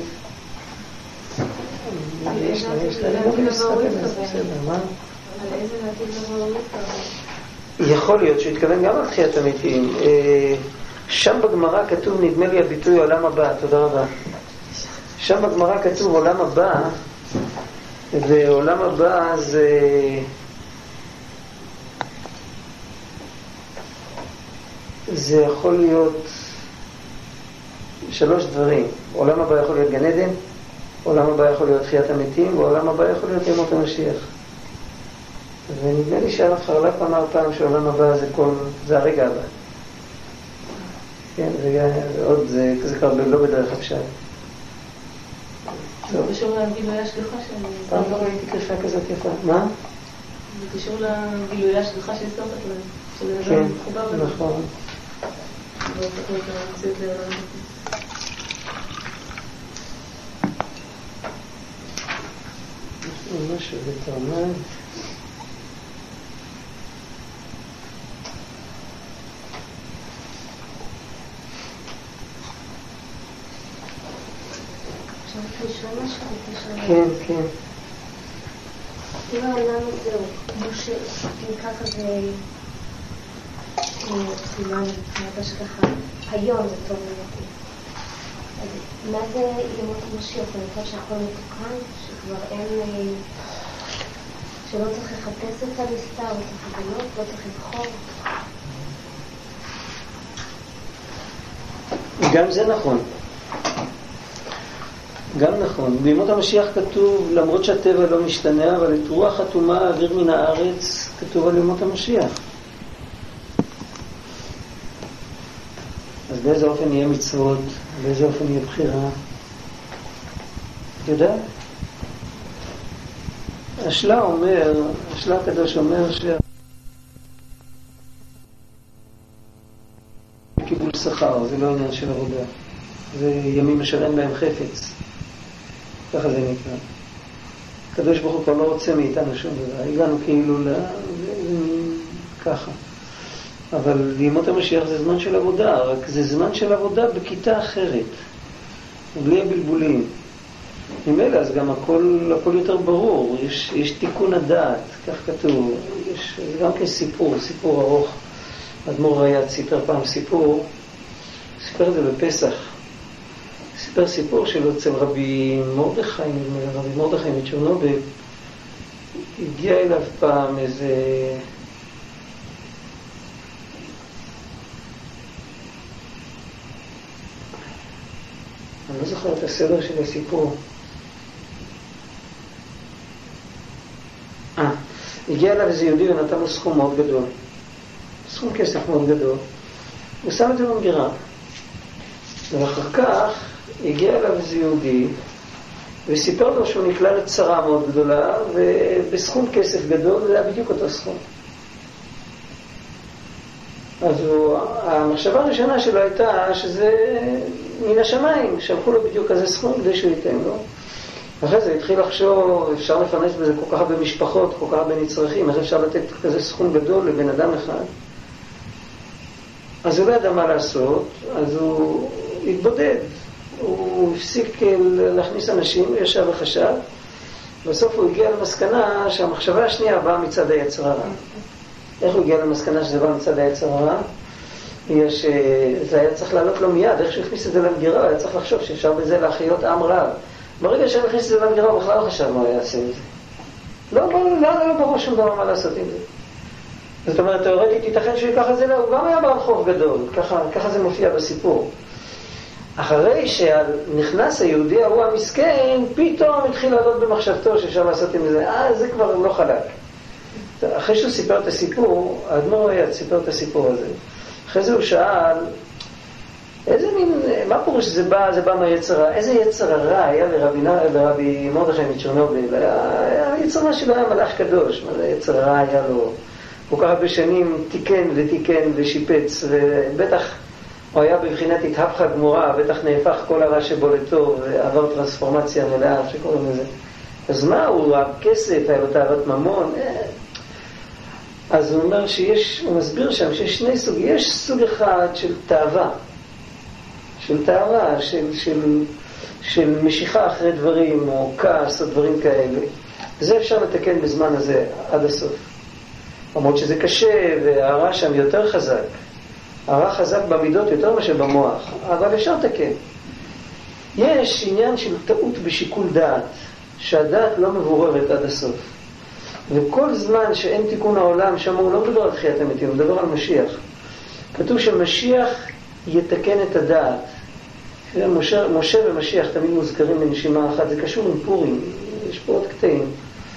יש לה, יש לה, לא לי שפת אמת, בסדר, מה? על איזה לעתיד לבוא הוא מתכוון? יכול להיות שהוא התכוון גם על תחיית המתים. שם בגמרא כתוב, נדמה לי הביטוי עולם הבא, תודה רבה. שם בגמרא כתוב עולם הבא, ועולם הבא זה... זה יכול להיות שלוש דברים. עולם הבא יכול להיות גן עדן, עולם הבא יכול להיות תחיית המתים, ועולם הבא יכול להיות ימות המשיח. ונדמה לי שהרב חרל"פ אמר פעם שעולם הבא זה, כל, זה הרגע הבא. כן, זה, זה עוד, זה, זה כבר לא בדרך הפשט. זה קשור להגיד לו השגחה שאני... פעם לא ראיתי קריפה כזאת יפה. מה? זה קשור לגילוי ההשגחה של סוף הכלל, שזה כן, מחובר נכון. והופך את המציאות לעולם. משהו בתרמן. לשאול משהו בקשר. כן, כן. אם העולם זהו, כמו שאם ככה זה סימן מבחינת השגחה, היום זה טוב ומתאים. אז מה זה ימות המשיח? אני חושבת שהכל מתוקן, שכבר אין, שלא צריך לחפש את הנסתר, לא צריך לגלות, לא צריך לבחור. גם זה נכון. גם נכון. בימות המשיח כתוב, למרות שהטבע לא משתנה, אבל את רוח חתומה אוויר מן הארץ, כתוב על ימות המשיח. אז באיזה אופן יהיה מצוות, באיזה אופן יהיה בחירה. אתה יודע? השלה אומר, השלה הקדוש אומר ש... קיבול שכר, זה לא עניין של עבודה. זה ימים משלם להם חפץ. ככה זה נקרא. הקדוש ברוך הוא כבר לא רוצה מאיתנו שום דבר. הגענו כאילו ל... ככה. אבל בימות המשיח זה זמן של עבודה, רק זה זמן של עבודה בכיתה אחרת. בלי הבלבולים. ממילא אז גם הכל, הכל יותר ברור. יש, יש תיקון הדעת, כך כתוב. יש גם כסיפור, סיפור ארוך. אדמו"ר היה סיפר פעם סיפור, סיפר את זה בפסח. סיפר סיפור שלו אצל רבי מרדכי, רבי מרדכי מצ'רנוביל, הגיע אליו פעם איזה... אני לא זוכר את הסדר של הסיפור. אה, הגיע אליו איזה יהודי ונתן לו סכום מאוד גדול. סכום כסף מאוד גדול. הוא שם את זה במגירה. ואחר כך הגיע אליו איזה יהודי וסיפר לו שהוא נקלע לצרה מאוד גדולה, ובסכום כסף גדול זה היה בדיוק אותו סכום. אז הוא, המחשבה הראשונה שלו הייתה שזה מן השמיים, שלחו לו בדיוק כזה סכום כדי שהוא ייתן לו. אחרי זה התחיל לחשוב, אפשר לפרנס בזה כל כך הרבה משפחות, כל כך הרבה נצרכים, איך אפשר לתת כזה סכום גדול לבן אדם אחד. אז הוא לא ידע מה לעשות, אז הוא התבודד. הוא הפסיק להכניס אנשים, הוא ישב וחשב. בסוף הוא הגיע למסקנה שהמחשבה השנייה באה מצד היצר הרע. איך הוא הגיע למסקנה שזה בא מצד היצר הרע? יש, זה היה צריך לעלות לו מיד, איך שהוא הכניס את זה למגירה, היה צריך לחשוב שאפשר בזה להחיות עם רב. ברגע שהוא הכניס את זה למגירה, הוא בכלל לא חשב מה הוא יעשה עם זה. לא, לא, לא, לא ברור שום דבר מה לעשות עם זה. זאת אומרת, תיאורטית ייתכן שהוא ייקח את זה, הוא גם היה בעל חוב גדול, ככה, ככה זה מופיע בסיפור. אחרי שנכנס היהודי ההוא המסכן, פתאום התחיל לעלות במחשבתו שאפשר לעשות עם זה, אה, זה כבר לא חלק. אחרי שהוא סיפר את הסיפור, האדמו"ר היה סיפר את הסיפור הזה. אחרי זה הוא שאל, איזה מין, מה פירוש שזה בא, זה בא מהיצר הרע? איזה יצר הרע היה לרבי, לרבי מרדכי מצ'רנוביל? היצר הרע שלו היה מלאך קדוש, מה זה יצר הרע היה לו? כל כך הרבה שנים תיקן ותיקן ושיפץ, ובטח הוא היה בבחינת התהפכה גמורה, בטח נהפך כל הרע שבו לטוב, ועבר טרנספורמציה מלאה, שקוראים לזה. אז מה הוא, הכסף, היה לו תאוות ממון? אז הוא אומר שיש, הוא מסביר שם שיש שני סוגים, יש סוג אחד של תאווה, של תאווה, של, של, של משיכה אחרי דברים, או כעס, או דברים כאלה. זה אפשר לתקן בזמן הזה, עד הסוף. למרות שזה קשה, והרע שם יותר חזק. הרע חזק במידות יותר מאשר במוח, אבל אפשר לתקן. יש עניין של טעות בשיקול דעת, שהדעת לא מבוררת עד הסוף. וכל זמן שאין תיקון העולם, שם הוא לא מדבר על תחיית המתים, הוא מדבר על משיח. כתוב שמשיח יתקן את הדעת. משה, משה ומשיח תמיד מוזכרים בנשימה אחת, זה קשור עם פורים, יש פה עוד קטעים.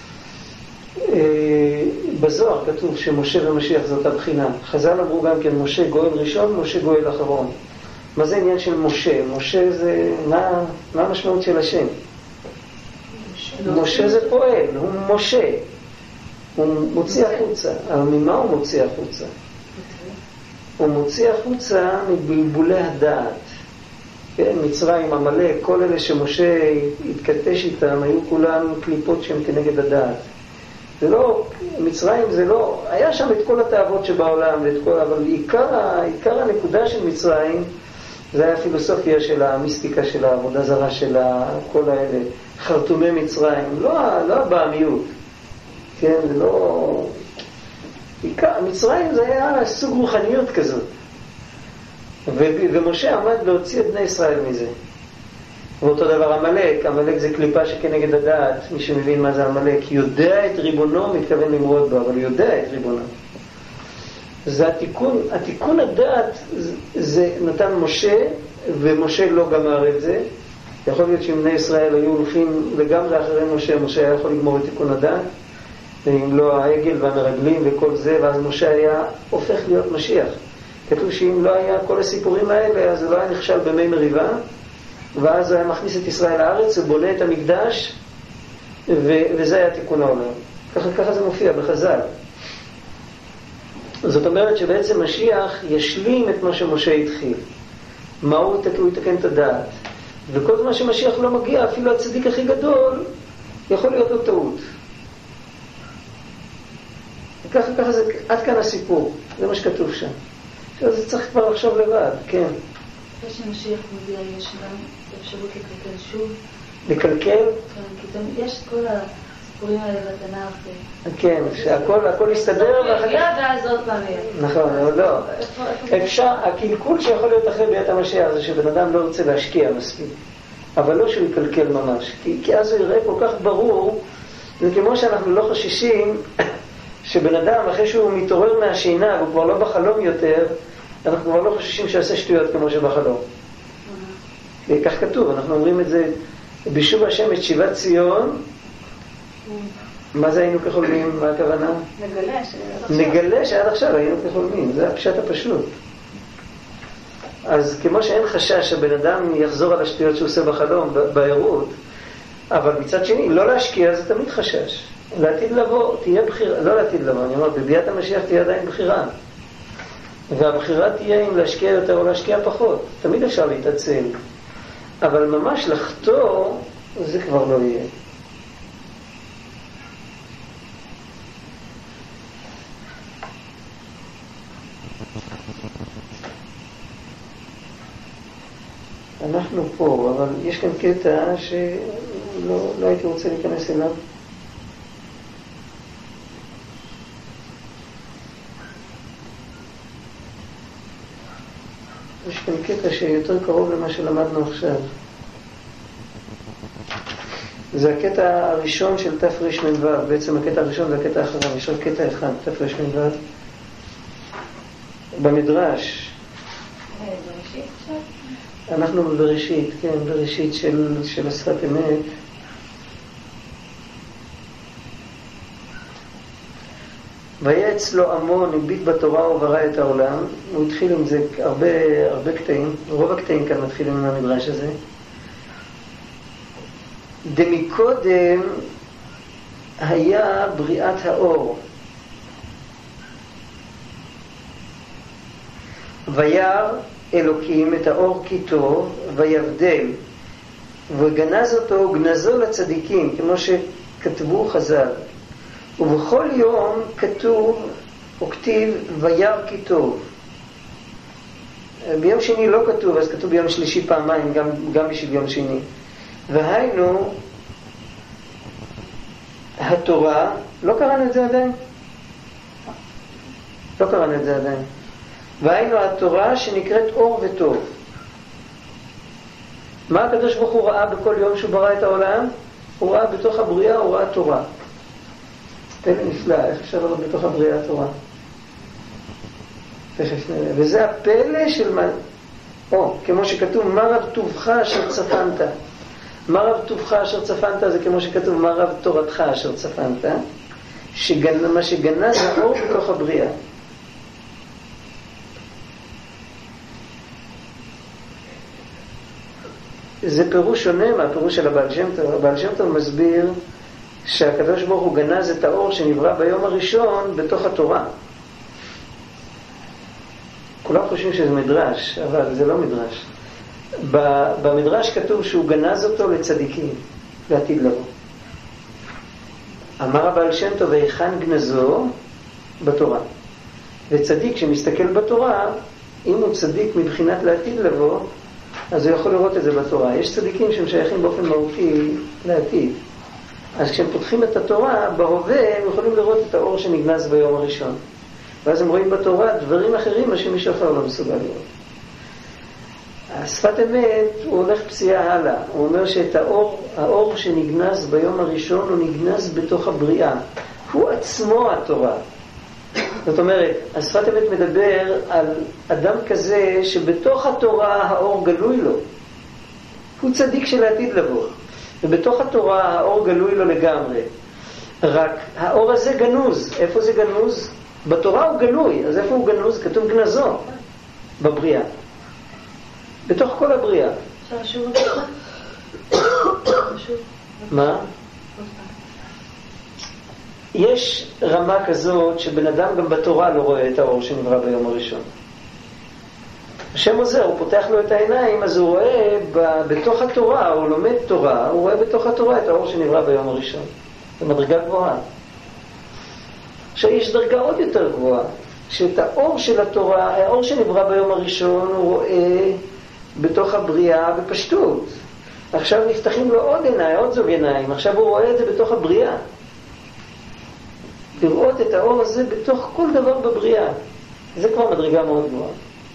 בזוהר כתוב שמשה ומשיח זאת הבחינה. חז"ל אמרו גם כן, משה גואל ראשון, משה גואל אחרון. מה זה עניין של משה? משה זה, מה, מה המשמעות של השם? משה זה פועל, הוא משה. הוא מוציא החוצה. אבל ממה הוא מוציא החוצה? הוא מוציא החוצה מבלבולי הדעת. כן, מצרים, עמלק, כל אלה שמשה התכתש איתם, היו כולם קליפות שהם כנגד הדעת. זה לא, מצרים זה לא, היה שם את כל התאוות שבעולם, ואת כל, אבל עיקר, עיקר הנקודה של מצרים, זה היה הפילוסופיה של המיסטיקה של העבודה זרה של כל האלה, חרטומי מצרים, לא, לא הבעמיות, כן, זה לא, עיקר, מצרים זה היה סוג רוחניות כזאת, ו, ומשה עמד להוציא את בני ישראל מזה. ואותו דבר עמלק, עמלק זה קליפה שכנגד הדעת, מי שמבין מה זה עמלק, יודע את ריבונו, מתכוון למרוד בו, אבל יודע את ריבונו. זה התיקון, התיקון הדעת זה נתן משה, ומשה לא גמר את זה. יכול להיות שאם בני ישראל היו הולכים לגמרי אחרי משה, משה היה יכול לגמור את תיקון הדעת, ואם לא העגל והמרגלים וכל זה, ואז משה היה הופך להיות משיח. כתוב שאם לא היה כל הסיפורים האלה, אז זה לא היה נכשל במי מריבה, ואז הוא היה מכניס את ישראל לארץ, הוא בונה את המקדש, ו- וזה היה תיקון העולם. ככה, ככה זה מופיע בחז"ל. זאת אומרת שבעצם משיח ישלים את מה שמשה התחיל. מה הוא יתקן? הוא יתקן את הדעת. וכל זמן שמשיח לא מגיע, אפילו הצדיק הכי גדול, יכול להיות לו טעות. ככה, ככה זה, עד כאן הסיפור. זה מה שכתוב שם. עכשיו זה צריך כבר לחשוב לבד, כן. אחרי שמשיח מגיע, יש גם אפשרות לקלקל שוב. לקלקל? כן, כי יש כל הסיפורים האלה בתנ"ך. כן, שהכל הכל יסתדר. מגיע ואז עוד פעם יהיה. נכון, אבל לא. אפשר, הקלקול שיכול להיות אחרי ביאת המשיח זה שבן אדם לא רוצה להשקיע מספיק. אבל לא שהוא יקלקל ממש. כי, כי אז הוא יראה כל כך ברור, וכמו שאנחנו לא חוששים שבן אדם אחרי שהוא מתעורר מהשינה והוא כבר לא בחלום יותר, אנחנו כבר לא חוששים שיעשה שטויות כמו שבחלום. כך כתוב, אנחנו אומרים את זה בשוב השם את שיבת ציון. מה זה היינו כחולמים? מה הכוונה? נגלה נגלה שעד עכשיו היינו כחולמים. זה הפשט הפשוט. אז כמו שאין חשש שבן אדם יחזור על השטויות שהוא עושה בחלום, בעירות, אבל מצד שני, לא להשקיע זה תמיד חשש. לעתיד לבוא, תהיה בחירה, לא לעתיד לבוא, אני אומר, בביאת המשיח תהיה עדיין בחירה. והבחירה תהיה אם להשקיע יותר או להשקיע פחות. תמיד אפשר להתעצל. אבל ממש לחתור, זה כבר לא יהיה. אנחנו פה, אבל יש כאן קטע שלא לא הייתי רוצה להיכנס אליו. יש כאן קטע שיותר קרוב למה שלמדנו עכשיו. זה הקטע הראשון של תף רש מנבב. בעצם הקטע הראשון זה הקטע האחרון. יש רק קטע אחד, תף רש מנבב. במדרש. בראשית עכשיו? אנחנו בראשית, כן, בראשית של, של השפת אמת. והיה אצלו עמון, הביט בתורה וברא את העולם. הוא התחיל עם זה הרבה, הרבה קטעים. רוב הקטעים כאן מתחילים עם המדרש הזה. דמקודם היה בריאת האור. וירא אלוקים את האור כי טוב, ויבדל. וגנז אותו, גנזו לצדיקים, כמו שכתבו חז"ל. ובכל יום כתוב או כתיב וירא כי טוב. ביום שני לא כתוב, אז כתוב ביום שלישי פעמיים, גם, גם בשביל יום שני. והיינו, התורה, לא קראנו את זה עדיין? לא קראנו את זה עדיין. והיינו התורה שנקראת אור וטוב. מה הקדוש ברוך הוא ראה בכל יום שהוא ברא את העולם? הוא ראה בתוך הבריאה, הוא ראה תורה. פלא נפלא, איך אפשר לראות בתוך הבריאה התורה? וזה הפלא של מה... או, כמו שכתוב, מה רב טובך אשר צפנת? מה רב טובך אשר צפנת זה כמו שכתוב, מה רב תורתך אשר צפנת? שגנ... מה שגנז האור בתוך הבריאה. זה פירוש שונה מהפירוש של הבעל שם טוב. הבעל שם טוב מסביר שהקדוש ברוך הוא גנז את האור שנברא ביום הראשון בתוך התורה. כולם חושבים שזה מדרש, אבל זה לא מדרש. במדרש כתוב שהוא גנז אותו לצדיקים, לעתיד לבוא. אמר הבעל שם טוב, היכן גנזו? בתורה. וצדיק שמסתכל בתורה, אם הוא צדיק מבחינת לעתיד לבוא, אז הוא יכול לראות את זה בתורה. יש צדיקים שהם שייכים באופן מהותי לעתיד. אז כשהם פותחים את התורה, בהווה הם יכולים לראות את האור שנגנז ביום הראשון. ואז הם רואים בתורה דברים אחרים מה שמישהו אחר לא מסוגל לראות. השפת אמת הוא הולך פסיעה הלאה. הוא אומר שאת האור, האור שנגנז ביום הראשון הוא נגנז בתוך הבריאה. הוא עצמו התורה. זאת אומרת, השפת אמת מדבר על אדם כזה שבתוך התורה האור גלוי לו. הוא צדיק של העתיד לבוא. ובתוך התורה האור גלוי לו לגמרי. רק האור הזה גנוז. איפה זה גנוז? בתורה הוא גלוי. אז איפה הוא גנוז? כתוב גנזו. בבריאה. בתוך כל הבריאה. אפשר שוב אותך? מה? יש רמה כזאת שבן אדם גם בתורה לא רואה את האור שנברא ביום הראשון. השם עוזר, הוא פותח לו את העיניים, אז הוא רואה בתוך התורה, הוא לומד תורה, הוא רואה בתוך התורה את האור שנברא ביום הראשון. זו מדרגה גבוהה. עכשיו יש דרגה עוד יותר גבוהה, שאת האור של התורה, האור שנברא ביום הראשון, הוא רואה בתוך הבריאה בפשטות. עכשיו נפתחים לו עוד עיניים, עוד זוג עיניים, עכשיו הוא רואה את זה בתוך הבריאה. לראות את האור הזה בתוך כל דבר בבריאה. זה כבר מדרגה מאוד גבוהה.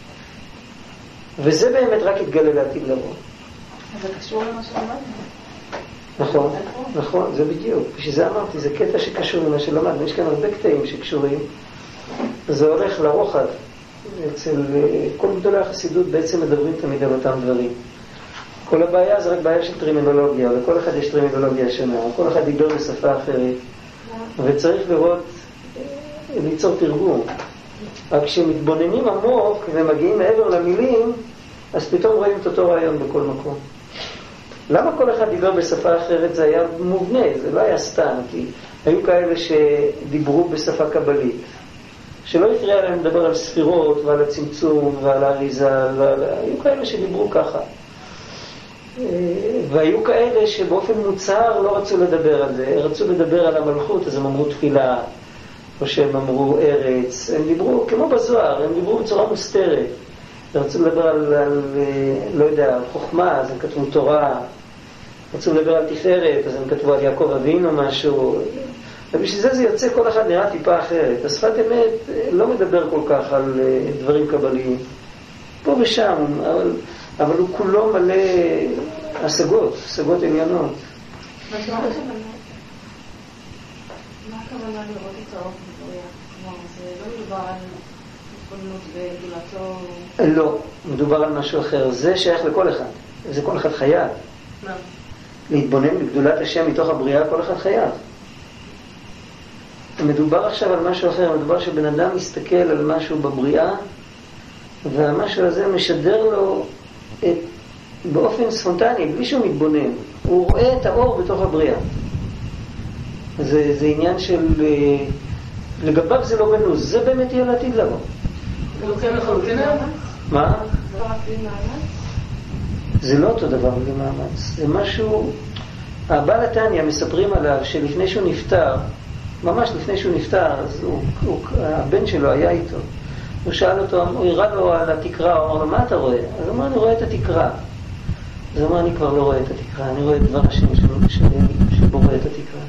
וזה באמת רק יתגלה לעתיד לבוא. אז זה קשור למה שלמדנו. נכון, נכון, זה בדיוק. בשביל זה אמרתי, זה קטע שקשור למה שלמדנו. יש כאן הרבה קטעים שקשורים. זה הולך לרוחב. אצל כל גדולי החסידות בעצם מדברים תמיד על אותם דברים. כל הבעיה זה רק בעיה של טרמינולוגיה, לכל אחד יש טרמינולוגיה שונה, כל אחד ידבר בשפה אחרת. וצריך לראות, ליצור תרגום. רק כשמתבוננים עמוק ומגיעים מעבר למילים, אז פתאום רואים את אותו רעיון בכל מקום. למה כל אחד דיבר בשפה אחרת? זה היה מובנה, זה לא היה סתם, כי היו כאלה שדיברו בשפה קבלית, שלא הפריע להם לדבר על ספירות ועל הצמצום ועל האריזה, ועל... היו כאלה שדיברו ככה. והיו כאלה שבאופן מוצהר לא רצו לדבר על זה, רצו לדבר על המלכות, אז הם אמרו תפילה, או שהם אמרו ארץ, הם דיברו כמו בזוהר, הם דיברו בצורה מוסתרת, רצו לדבר על, על לא יודע, על חוכמה, אז הם כתבו תורה, רצו לדבר על תפארת, אז הם כתבו על יעקב אבינו משהו, ובשביל זה זה יוצא כל אחד נראה טיפה אחרת. השפת אמת לא מדבר כל כך על דברים קבליים, פה ושם, אבל, אבל הוא כולו מלא השגות, השגות עליונות. מה הכוונה לראות את האור בבריאה? כלומר, זה לא מדובר על התבוננות בגדולתו? לא, מדובר על משהו אחר. זה שייך לכל אחד. זה כל אחד חייב. מה? להתבונן בגדולת השם מתוך הבריאה, כל אחד חייב. מדובר עכשיו על משהו אחר. מדובר שבן אדם מסתכל על משהו בבריאה, והמשהו הזה משדר לו את, באופן ספונטני, בלי שהוא מתבונן. הוא רואה את האור בתוך הבריאה. זה, זה עניין של... לגביו זה לא גנוז. זה באמת יהיה לעתיד לבוא. זה לא כן לחלוטין היום? מה? זה לא רק בלי מאמץ? זה לא אותו דבר בלי מאמץ. זה משהו... הבעל התניא מספרים עליו שלפני שהוא נפטר, ממש לפני שהוא נפטר, אז הוא, הוא, הבן שלו היה איתו. הוא שאל אותו, הוא הראה לו על התקרה, הוא אמר לו, מה אתה רואה? אז הוא אמר, אני רואה את התקרה. אז הוא אמר, אני כבר לא רואה את התקרה, אני רואה את דבר השם שבו רואה את התקרה.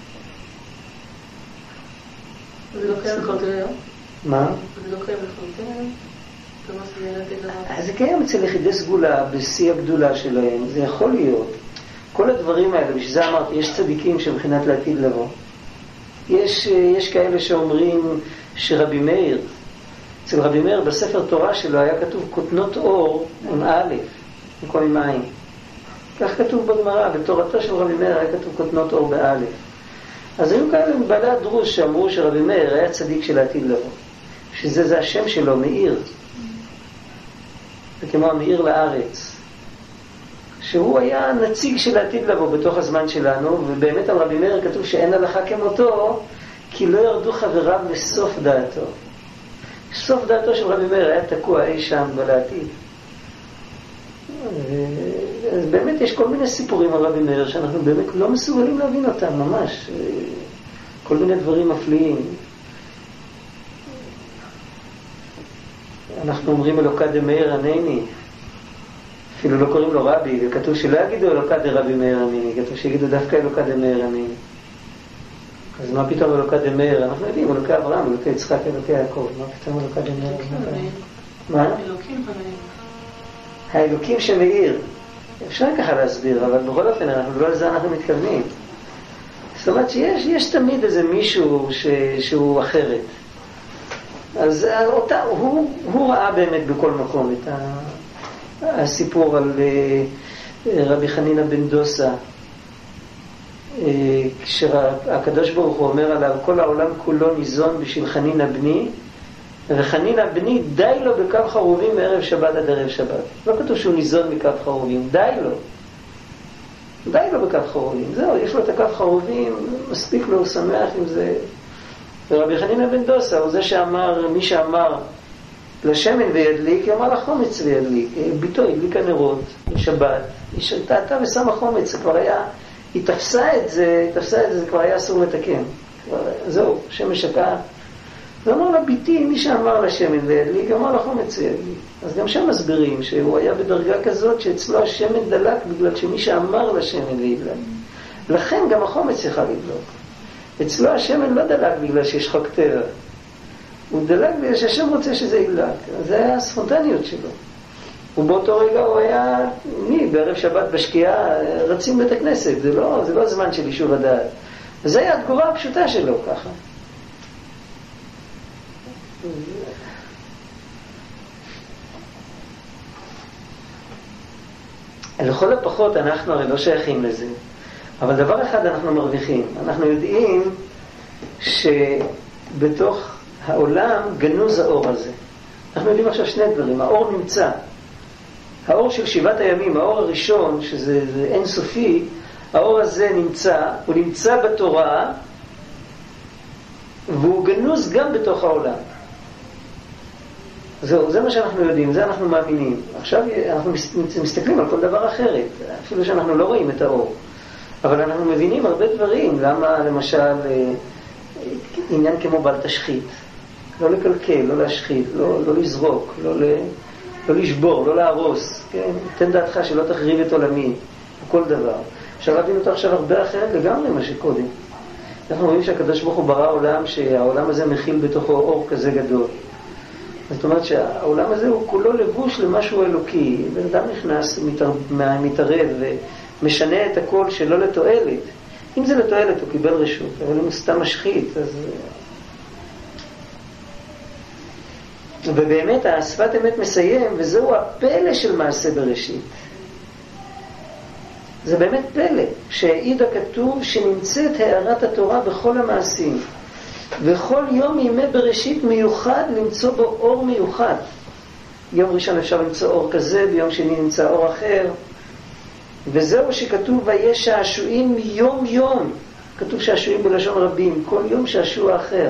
זה לא קיים לחלוטין היום? מה? זה לא קיים לחלוטין היום? אז זה קיים אצל יחידי סגולה, בשיא הגדולה שלהם, זה יכול להיות. כל הדברים האלה, בשביל זה אמרתי, יש צדיקים שמבחינת לעתיד לבוא. יש, יש כאלה שאומרים שרבי מאיר, אצל רבי מאיר בספר תורה שלו היה כתוב כותנות אור עם א', במקום עם עין. כך כתוב בגמרא, בתורתו של רבי מאיר היה כתוב כותנות אור בא'. אז היו כאלה מבעלי הדרוש שאמרו שרבי מאיר היה צדיק של העתיד לבוא. שזה זה השם שלו, מאיר. זה כמו המאיר לארץ. שהוא היה נציג של העתיד לבוא בתוך הזמן שלנו, ובאמת על רבי מאיר כתוב שאין הלכה כמותו, כי לא ירדו חבריו לסוף דעתו. סוף דעתו של רבי מאיר היה תקוע אי שם בלעתיד. אז באמת יש כל מיני סיפורים על רבי מאיר שאנחנו באמת לא מסוגלים להבין אותם ממש. כל מיני דברים מפליאים. אנחנו אומרים אלוקה דמאיר ענני, אפילו לא קוראים לו רבי, וכתוב שלא יגידו אלוקה דרבי מאיר ענני, כתוב שיגידו דווקא אלוקה דמאיר ענני. אז מה פתאום אלוקה דמאיר? אנחנו יודעים, אלוקי אברהם, אלוקי יצחק, אלוקי יעקב. מה פתאום אלוקה דמאיר? מה? אלוקים חברים. האלוקים שמאיר. אפשר ככה להסביר, אבל בכל אופן אנחנו לא לזה אנחנו מתכוונים. זאת אומרת שיש יש תמיד איזה מישהו ש, שהוא אחרת. אז אותה, הוא, הוא ראה באמת בכל מקום את ה, הסיפור על רבי חנינא בן דוסה, כשהקדוש ברוך הוא אומר עליו כל העולם כולו ניזון בשביל חנינא בני, וחנינא בני די לו בקו חרובים מערב שבת עד ערב שבת. לא כתוב שהוא ניזון מקו חרובים, די לו די לו בקו חרובים, זהו, יש לו את הקו חרובים, מספיק לו, הוא שמח עם זה. ורבי חנינא בן דוסה הוא זה שאמר, מי שאמר לשמן וידליק, אמר לחומץ וידליק. ביתו הדליק הנרות בשבת, היא שתתה ושמה חומץ, זה כבר היה, היא תפסה את זה, היא תפסה את זה, זה כבר היה אסור לתקן. כבר, זהו, שמש שקעה. ואמר לה, ביתי, מי שאמר לשמן וידליק, אמר לחומץ וידליק. אז גם שם מסבירים שהוא היה בדרגה כזאת שאצלו השמן דלק בגלל שמי שאמר לשמן וידלק. לכן גם החומץ יכל לדלוק. אצלו השמן לא דלק בגלל שיש חוק טבע. הוא דלק בגלל שהשם רוצה שזה ידלק. אז זה היה הספונטניות שלו. ובאותו רגע הוא היה, מי, בערב שבת בשקיעה, רצים בית הכנסת. זה לא, זה לא הזמן של יישוב הדעת. וזו הייתה התגובה הפשוטה שלו ככה. לכל הפחות אנחנו הרי לא שייכים לזה. אבל דבר אחד אנחנו מרוויחים. אנחנו יודעים שבתוך העולם גנוז האור הזה. אנחנו יודעים עכשיו שני דברים. האור נמצא. האור של שבעת הימים, האור הראשון, שזה אינסופי, האור הזה נמצא, הוא נמצא בתורה, והוא גנוז גם בתוך העולם. זהו, זה מה שאנחנו יודעים, זה אנחנו מאמינים. עכשיו אנחנו מסתכלים על כל דבר אחרת, אפילו שאנחנו לא רואים את האור. אבל אנחנו מבינים הרבה דברים. למה למשל עניין כמו בל תשחית, לא לקלקל, לא להשחית, לא, לא לזרוק, לא, ל, לא לשבור, לא להרוס, כן? תן דעתך שלא תחריב את עולמי, כל דבר. אפשר להבין אותו עכשיו הרבה אחרת לגמרי מה שקודם. אנחנו רואים שהקדוש ברוך הוא ברא עולם שהעולם הזה מכיל בתוכו אור כזה גדול. זאת אומרת שהעולם הזה הוא כולו לבוש למשהו אלוקי. בן אדם נכנס, מתערב ומשנה את הכל שלא לתועלת. אם זה לתועלת הוא קיבל רשות, אבל אם הוא סתם משחית, אז... ובאמת השפת אמת מסיים, וזהו הפלא של מעשה בראשית. זה באמת פלא, שהעיד הכתוב שנמצאת הערת התורה בכל המעשים. וכל יום ימי בראשית מיוחד למצוא בו אור מיוחד. יום ראשון אפשר למצוא אור כזה, ביום שני נמצא אור אחר. וזהו שכתוב ויש שעשועים יום יום. כתוב שעשועים בלשון רבים, כל יום שעשוע אחר.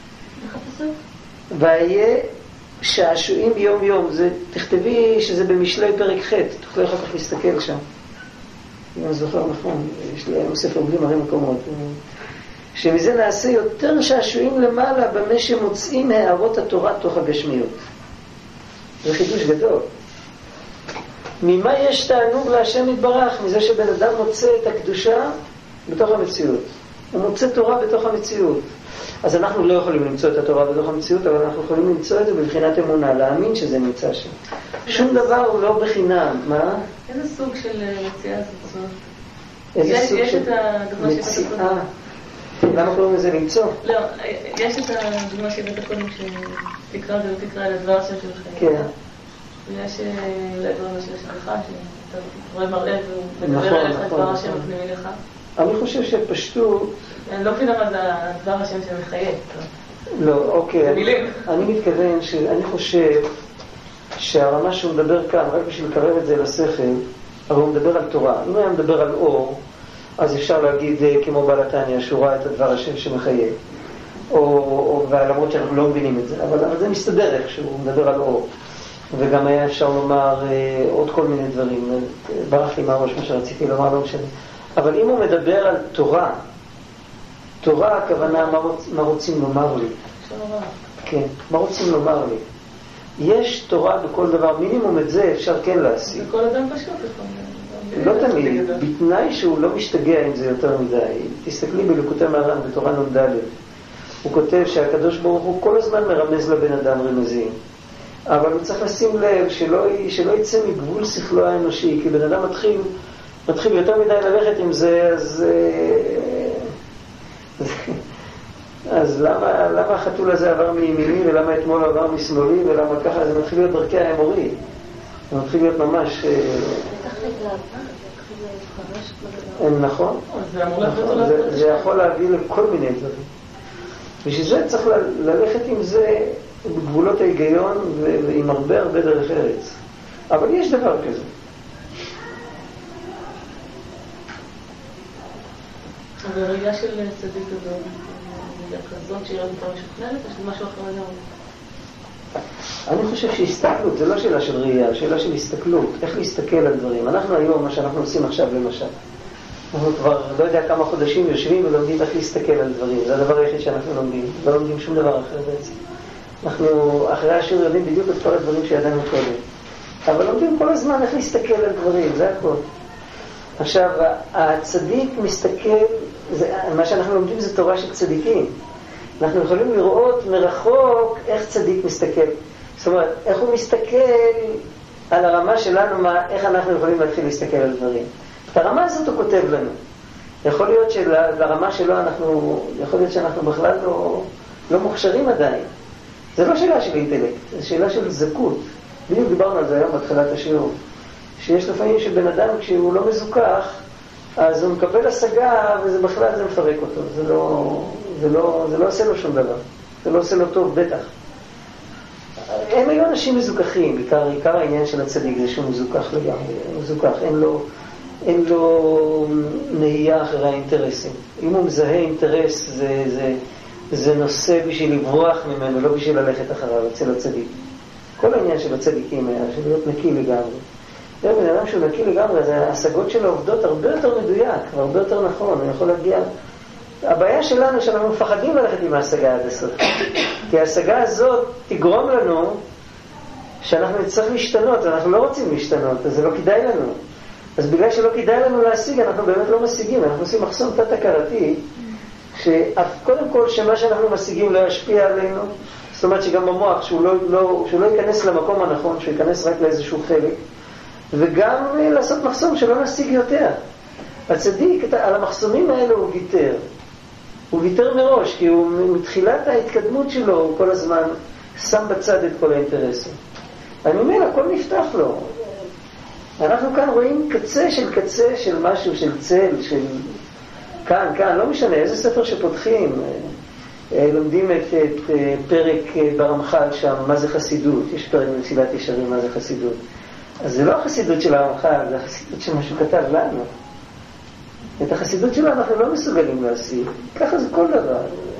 והיה שעשועים יום יום. זה, תכתבי שזה במשלי פרק ח', תוכלי אחר כך להסתכל שם. אם אני זוכר נכון, יש להם ספר בלי מראה מקומות. שמזה נעשה יותר שעשועים למעלה במה שמוצאים הערות התורה תוך הגשמיות. זה חידוש גדול. ממה יש תענוג להשם יתברך? מזה שבן אדם מוצא את הקדושה בתוך המציאות. הוא מוצא תורה בתוך המציאות. אז אנחנו לא יכולים למצוא את התורה בתוך המציאות, אבל אנחנו יכולים למצוא את זה בבחינת אמונה, להאמין שזה נמצא שם. שום דבר הוא לא בחינם. מה? איזה סוג של מציאה זאת? איזה סוג של מציאה? למה קוראים לזה למצוא? לא, יש את הדוגמה שהבאת קודם שתקרא זה ותקרא אל הדבר השם שלכם. כן. ויש לדבר של השלך, שאתה רואה מראה והוא מדבר אליך דבר השם ופנימי לך. אני חושב שפשטו... אני לא מבינה מה זה הדבר השם שמחייב. לא, אוקיי. זה מילים. אני מתכוון שאני חושב שהרמה שהוא מדבר כאן, רק בשביל לקרב את זה לשכל, אבל הוא מדבר על תורה. אם היה מדבר על אור, אז אפשר להגיד כמו בעל התניא, שהוא ראה את הדבר השם שמחיה. או, או, ולמרות שאנחנו לא מבינים את זה, אבל, אבל זה מסתדר איך שהוא מדבר על אור. וגם היה אפשר לומר אה, עוד כל מיני דברים. ברח לי מהראש מה שרציתי לומר, לא משנה. אבל אם הוא מדבר על תורה, תורה הכוונה מה, רוצ, מה רוצים לומר לי. כן, מה רוצים לומר לי. יש תורה בכל דבר, מינימום את זה אפשר כן להשיג. בכל אדם פשוט. לא תמיד, בתנאי שהוא לא משתגע עם זה יותר מדי. תסתכלי בליקוטי מהר"ן בתורה נ"ד. הוא כותב שהקדוש ברוך הוא כל הזמן מרמז לבן אדם רמזים. אבל הוא צריך לשים לב שלא, שלא יצא מגבול שכלו האנושי, כי בן אדם מתחיל, מתחיל יותר מדי ללכת עם זה, אז... אז למה, למה החתול הזה עבר מימיני, ולמה אתמול עבר משמאלי, ולמה ככה, זה מתחיל להיות דרכי האמורי. זה מתחיל להיות ממש... נכון. זה יכול להביא לכל מיני דברים. בשביל זה צריך ללכת עם זה בגבולות ההיגיון ועם הרבה הרבה דרך ארץ. אבל יש דבר כזה. אבל הראייה של צדיק הזו, כזאת שהיא עוד יותר משוכננת, יש לי משהו אחר לגמרי. אני חושב שהסתכלות, זה לא שאלה של ראייה, שאלה של הסתכלות, איך להסתכל על דברים. אנחנו היום, מה שאנחנו עושים עכשיו למשל, אנחנו כבר לא יודע כמה חודשים יושבים ולומדים איך להסתכל על דברים. זה הדבר היחיד שאנחנו לומדים, לא לומדים שום דבר אחר בעצם. אנחנו אחרי השיעור יודעים בדיוק את כל הדברים שידענו קודם. אבל לומדים כל הזמן איך להסתכל על דברים, זה הכל. עכשיו, הצדיק מסתכל, זה, מה שאנחנו לומדים זה תורה של צדיקים. אנחנו יכולים לראות מרחוק איך צדיק מסתכל. זאת אומרת, איך הוא מסתכל על הרמה שלנו, מה, איך אנחנו יכולים להתחיל להסתכל על דברים. את הרמה הזאת הוא כותב לנו. יכול להיות שלרמה שלו אנחנו, יכול להיות שאנחנו בכלל לא, לא מוכשרים עדיין. זה לא שאלה של אינטלקט, זה שאלה של זכות. בדיוק דיברנו על זה היום בתחילת השיעור. שיש לפעמים שבן אדם כשהוא לא מזוכח, אז הוא מקבל השגה וזה בכלל זה מפרק אותו. זה לא, זה לא, זה לא עושה לו שום דבר. זה לא עושה לו טוב, בטח. הם היו אנשים מזוכחים, בעיקר, בעיקר העניין של הצדיק זה שהוא מזוכח לגמרי. מזוכח, אין לו, אין לו נהייה אחרי האינטרסים. אם הוא מזהה אינטרס, זה, זה, זה נושא בשביל לברוח ממנו, לא בשביל ללכת אחריו, אצל הצדיק. כל העניין של הצדיקים היה, של להיות נקי לגמרי. זה בן אדם שהוא נקי לגמרי, אז ההשגות שלו עובדות הרבה יותר מדויק, והרבה יותר נכון, הוא יכול להגיע... הבעיה שלנו שאנחנו מפחדים ללכת עם ההשגה עד הסוף. כי ההשגה הזאת תגרום לנו שאנחנו נצטרך להשתנות, ואנחנו לא רוצים להשתנות, אז זה לא כדאי לנו. אז בגלל שלא כדאי לנו להשיג, אנחנו באמת לא משיגים, אנחנו עושים מחסום תת-הכרתי, שקודם כל שמה שאנחנו משיגים לא ישפיע עלינו, זאת אומרת שגם במוח, שהוא לא, לא, שהוא לא ייכנס למקום הנכון, שהוא ייכנס רק לאיזשהו חלק, וגם לעשות מחסום שלא נשיג יותר. הצדיק, על המחסומים האלה הוא ויתר. הוא ויתר מראש, כי הוא מתחילת ההתקדמות שלו, הוא כל הזמן שם בצד את כל האינטרסים. אני אומר, הכל נפתח לו. אנחנו כאן רואים קצה של קצה של משהו, של צל, של... כאן, כאן, לא משנה, איזה ספר שפותחים. לומדים את, את פרק ברמח"ל שם, מה זה חסידות. יש פרק במסילת ישרים, מה זה חסידות. אז זה לא החסידות של הרמח"ל, זה החסידות של מה שהוא כתב לנו. את החסידות שלו אנחנו לא מסוגלים להשיג. ככה זה כל דבר.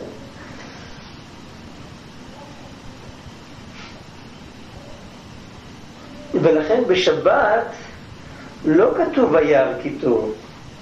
ולכן בשבת לא כתוב וירא כי טוב.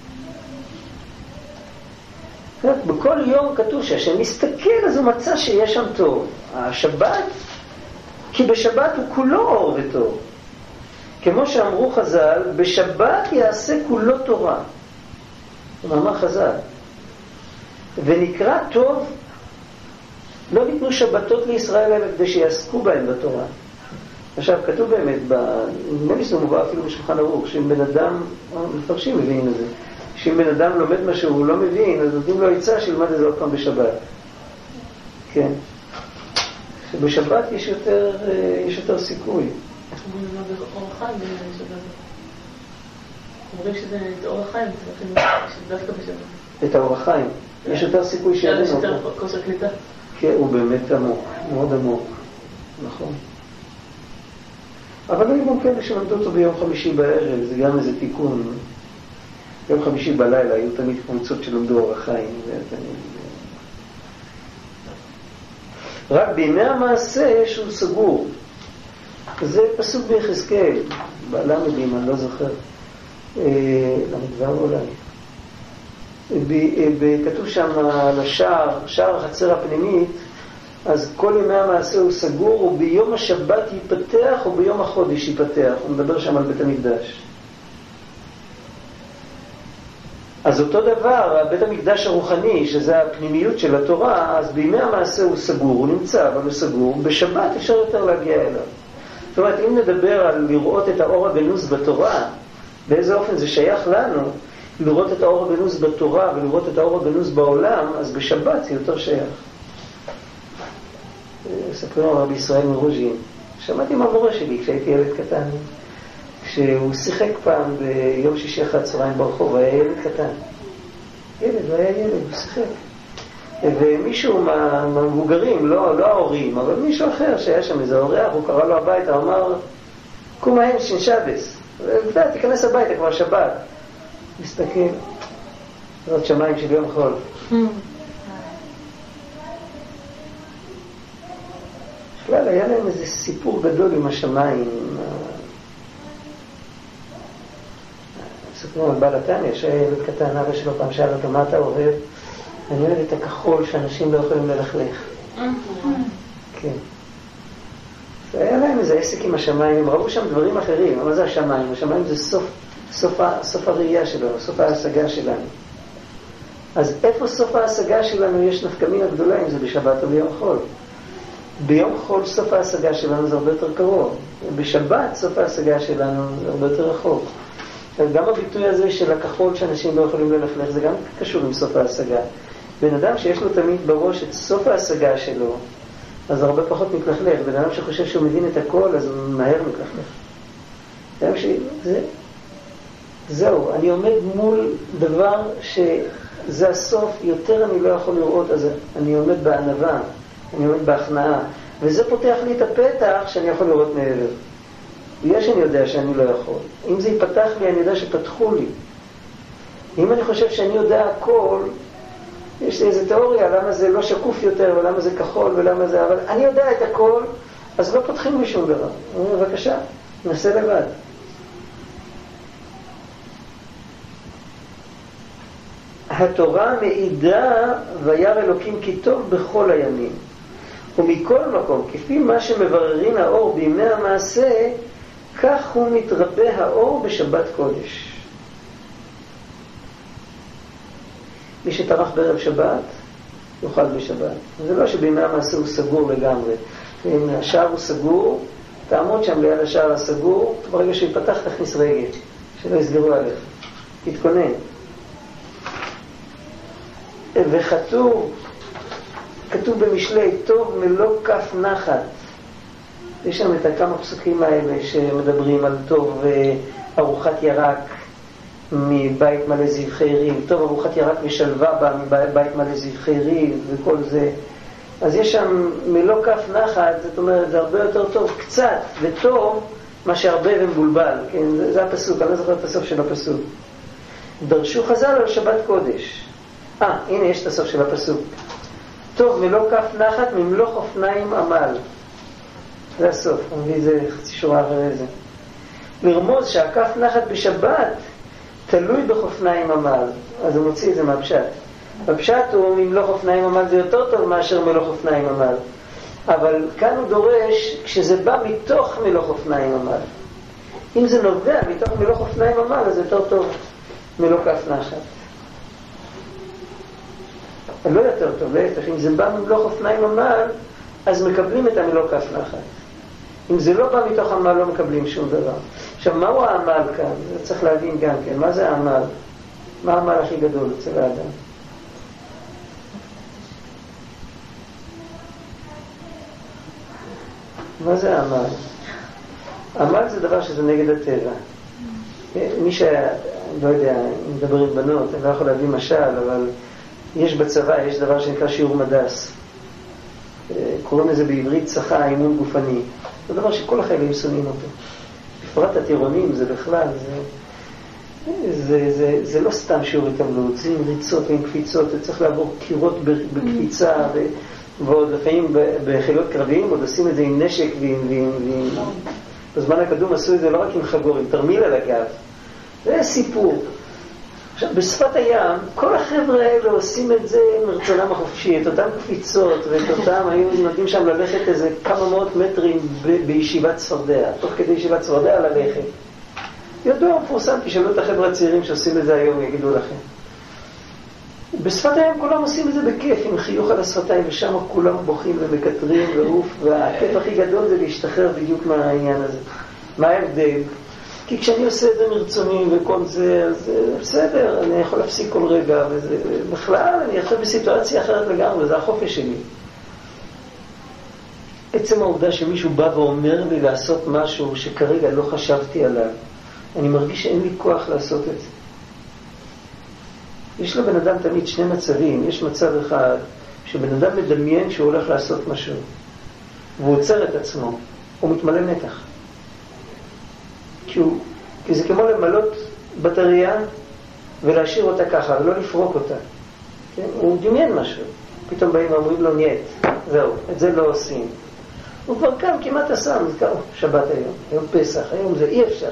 בכל יום כתוב שהשם מסתכל אז הוא מצא שיש שם טוב. השבת, כי בשבת הוא כולו אור וטוב. כמו שאמרו חז"ל, בשבת יעשה כולו תורה. זה מאמר חז"ל. ונקרא טוב, לא ניתנו שבתות לישראל אלא כדי שיעסקו בהם בתורה. עכשיו, כתוב באמת, נדמה לי שזה מובא אפילו בשולחן ערוך, שאם בן אדם, מפרשים מבינים את זה, שאם בן אדם לומד מה שהוא לא מבין, אז נותנים לו עצה שילמד את זה עוד פעם בשבת. כן. שבשבת יש יותר, יש יותר סיכוי. איך אומרים למה באור החיים בשבת? אומרים שזה את אור החיים, זה דווקא בשבת. את האור החיים. יש יותר סיכוי שיבינו. יש יותר כושר קליטה. כן, הוא באמת עמוק, מאוד עמוק. נכון. אבל היו גם כאלה שלמדו אותו ביום חמישי בערב, זה גם איזה תיקון. ביום חמישי בלילה היו תמיד קבוצות שלמדו אורח חיים. רק בימי המעשה שהוא סגור. זה פסוק ביחזקאל, בלמדים, אני לא זוכר. למדבר אולי. כתוב שם על השער, שער החצר הפנימית, אז כל ימי המעשה הוא סגור, וביום השבת ייפתח, וביום החודש ייפתח. הוא מדבר שם על בית המקדש. אז אותו דבר, בית המקדש הרוחני, שזה הפנימיות של התורה, אז בימי המעשה הוא סגור, הוא נמצא, אבל הוא סגור. בשבת אפשר יותר להגיע אליו. זאת אומרת, אם נדבר על לראות את האור הגנוז בתורה, באיזה אופן זה שייך לנו, לראות את האור הגנוז בתורה ולראות את האור הגנוז בעולם, אז בשבת זה יותר שייך. ספרים על רבי ישראל מרוז'ין. שמעתי מהמורה שלי כשהייתי ילד קטן. כשהוא שיחק פעם ביום שישי אחת צהריים ברחוב, היה ילד קטן. ילד, לא היה ילד, הוא שיחק. ומישהו מהמבוגרים, לא, לא ההורים, אבל מישהו אחר שהיה שם איזה אורח, הוא קרא לו הביתה, הוא אמר, קום ההן שין שבס. ואתה תיכנס הביתה כבר שבת. מסתכל, זאת שמיים של יום חול. בכלל, היה להם איזה סיפור גדול עם השמיים. ספרו על בעל התניא, שהיה ילד קטן, אבא שלו פעם שאל אותו, מה אתה אוהב? אני אוהב את הכחול שאנשים לא יכולים ללכלך. כן. והיה להם איזה עסק עם השמיים, הם ראו שם דברים אחרים. מה זה השמיים? השמיים זה סוף, סוף, סוף הראייה שלנו, סוף ההשגה שלנו. אז איפה סוף ההשגה שלנו יש נפקמינה גדולה, אם זה בשבת או ביום חול? ביום חול סוף ההשגה שלנו זה הרבה יותר קרוב. בשבת סוף ההשגה שלנו זה הרבה יותר רחוק. גם הביטוי הזה של הכחול שאנשים לא יכולים ללכלך, זה גם קשור עם סוף ההשגה. בן אדם שיש לו תמיד בראש את סוף ההשגה שלו, אז הרבה פחות מתלכלך. בן אדם שחושב שהוא מבין את הכל, אז הוא מהר מתלכלך. בן אדם שזה... זהו, אני עומד מול דבר שזה הסוף, יותר אני לא יכול לראות, אז אני עומד בענווה, אני עומד בהכנעה, וזה פותח לי את הפתח שאני יכול לראות מעבר. בגלל שאני יודע שאני לא יכול. אם זה ייפתח לי, אני יודע שפתחו לי. אם אני חושב שאני יודע הכל, יש לי איזו תיאוריה, למה זה לא שקוף יותר, ולמה זה כחול, ולמה זה... אבל אני יודע את הכל, אז לא פותחים לי שום דבר. אני אומר, בבקשה, ננסה לבד. התורה מעידה וירא אלוקים כי טוב בכל הימים. ומכל מקום, כפי מה שמבררין האור בימי המעשה, כך הוא מתרבה האור בשבת קודש. מי שטרח בערב שבת, יוכל בשבת. זה לא שבימי המעשה הוא סגור לגמרי. אם השער הוא סגור, תעמוד שם ליד השער הסגור, ברגע שיפתח תכניס רגל, שלא יסגרו עליך. תתכונן. וכתוב, כתוב במשלי, טוב מלוא כף נחת. יש שם את הכמה פסוקים האלה שמדברים על טוב ארוחת ירק מבית מלא זבחי ריב, טוב ארוחת ירק ושלווה בה מבית מלא זבחי ריב וכל זה. אז יש שם מלוא כף נחת, זאת אומרת, זה הרבה יותר טוב, קצת וטוב, מה שהרבה ומבולבל, כן? זה, זה הפסוק, אני לא זוכר את הסוף של הפסוק. דרשו חז"ל על שבת קודש. אה, הנה יש את הסוף של הפסוק. טוב מלוא כף נחת ממלוך אופניים עמל. זה הסוף, אני מביא איזה חצי שורה אחרי זה. לרמוז שהכף נחת בשבת תלוי בחופניים עמל. אז הוא מוציא את זה מהפשט. הפשט הוא ממלוך אופניים עמל זה יותר טוב מאשר מלוך אופניים עמל. אבל כאן הוא דורש כשזה בא מתוך מלוך אופניים עמל. אם זה נובע מתוך מלוך אופניים עמל, אז זה יותר טוב מלוך כף נחת. לא יותר טוב, להפך, אם זה בא ממלוך אופניים עמל, אז מקבלים את המלוך כף נחת. אם זה לא בא מתוך עמל, לא מקבלים שום דבר. עכשיו, מהו העמל כאן? זה צריך להבין גם כן. מה זה העמל? מה העמל הכי גדול אצל האדם? מה זה העמל? העמל זה דבר שזה נגד הטבע. מי ש... לא יודע, אם מדבר עם בנות, אני לא יכול להביא משל, אבל יש בצבא, יש דבר שנקרא שיעור מדס. קוראים לזה בעברית צחה, אימון גופני. זה דבר שכל החיילים שונאים אותו. בפרט הטירונים זה בכלל, זה, זה, זה, זה לא סתם שיעור התעמלות, זה עם ריצות ועם קפיצות, זה צריך לעבור קירות בקפיצה, ו, ועוד לפעמים בחילות קרביים, עוד עושים את זה עם נשק ועם... ועם, ועם בזמן הקדום עשו את זה לא רק עם חגור, עם תרמיל על הגב. זה סיפור. עכשיו, בשפת הים, כל החבר'ה האלה עושים את זה מרצונם החופשי, את אותם קפיצות, ואת אותם היו נותנים שם ללכת איזה כמה מאות מטרים ב- בישיבת צפרדע, תוך כדי ישיבת צפרדע ללכת. ידוע, מפורסם, תשאלו את החבר'ה הצעירים שעושים את זה היום, יגידו לכם. בשפת הים כולם עושים את זה בכיף, עם חיוך על השפתיים, ושם כולם בוכים ומקטרים ועוף, והכיף הכי גדול זה להשתחרר בדיוק מהעניין הזה. מה ההבדל? כי כשאני עושה את זה מרצוני וכל זה, אז בסדר, אני יכול להפסיק כל רגע, וזה, בכלל אני יכול בסיטואציה אחרת לגמרי, זה החופש שלי. עצם העובדה שמישהו בא ואומר לי לעשות משהו שכרגע לא חשבתי עליו, אני מרגיש שאין לי כוח לעשות את זה. יש לבן אדם תמיד שני מצבים. יש מצב אחד שבן אדם מדמיין שהוא הולך לעשות משהו והוא עוצר את עצמו, הוא מתמלא מתח, כי, הוא, כי זה כמו למלות בטריה ולהשאיר אותה ככה ולא לפרוק אותה, כן? הוא דמיין משהו, פתאום באים ואומרים לו נייט, זהו, את זה לא עושים. הוא כבר קם, כמעט עשה, נזכר, שבת היום, היום פסח, היום זה אי אפשר.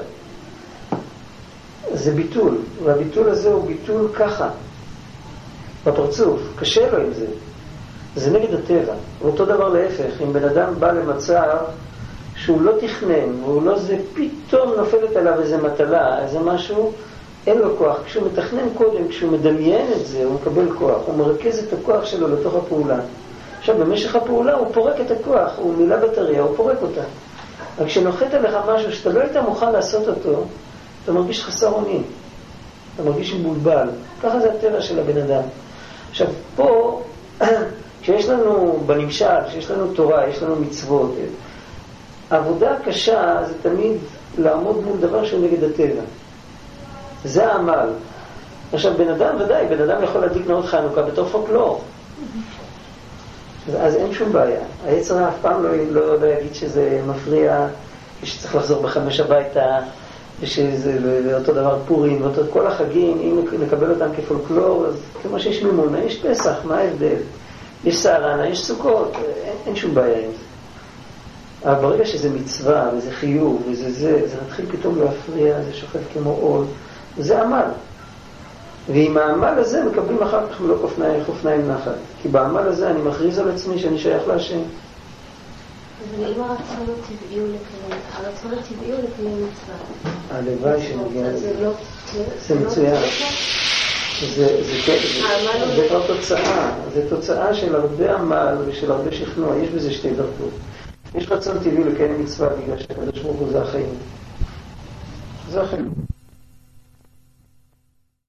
זה ביטול, והביטול הזה הוא ביטול ככה, בפרצוף, קשה לו עם זה. זה נגד הטבע. ואותו דבר להפך, אם בן אדם בא למצב שהוא לא תכנן, והוא לא זה, פתאום נופלת עליו איזה מטלה, איזה משהו, אין לו כוח. כשהוא מתכנן קודם, כשהוא מדמיין את זה, הוא מקבל כוח, הוא מרכז את הכוח שלו לתוך הפעולה. עכשיו, במשך הפעולה הוא פורק את הכוח, הוא מילא בטריה, הוא פורק אותה. אבל כשנוחת עליך משהו שאתה לא היית מוכן לעשות אותו, אתה מרגיש חסר אונים, אתה מרגיש מבולבל. ככה זה הטבע של הבן אדם. עכשיו, פה, כשיש לנו בנמשל, כשיש לנו תורה, יש לנו מצוות, העבודה הקשה זה תמיד לעמוד מול דבר שהוא נגד הטבע. זה העמל. עכשיו, בן אדם, ודאי, בן אדם יכול להדליק נרות חנוכה בתור פולקלור. אז אין שום בעיה. היצר אף פעם לא, לא, לא יגיד שזה מפריע, שצריך לחזור בחמש הביתה, ושזה ואותו דבר פורים, ואותו כל החגים, אם נקבל אותם כפולקלור, אז כמו שיש מימונה, יש פסח, מה ההבדל? יש סערנה, יש סוכות, אין, אין שום בעיה עם זה. אבל ברגע שזה מצווה, וזה חיוב, וזה זה, זה מתחיל פתאום להפריע, זה שוכב כמו עול, זה עמל. ועם העמל הזה מקבלים אחר כך מלוא חופניים, חופניים נחת. כי בעמל הזה אני מכריז על עצמי שאני שייך להשם. אבל אם הרצון הטבעי הוא לקיים, הרצון הטבעי הוא לקיים מצווה. הלוואי שמגיע לזה. זה לא... זה מצוין. זה כבר תוצאה. זה תוצאה של הרבה עמל ושל הרבה שכנוע. יש בזה שתי דרכות. יש רצון טבעי לקיים מצווה בגלל שהקדוש ברוך הוא זה החיים. זה החיים.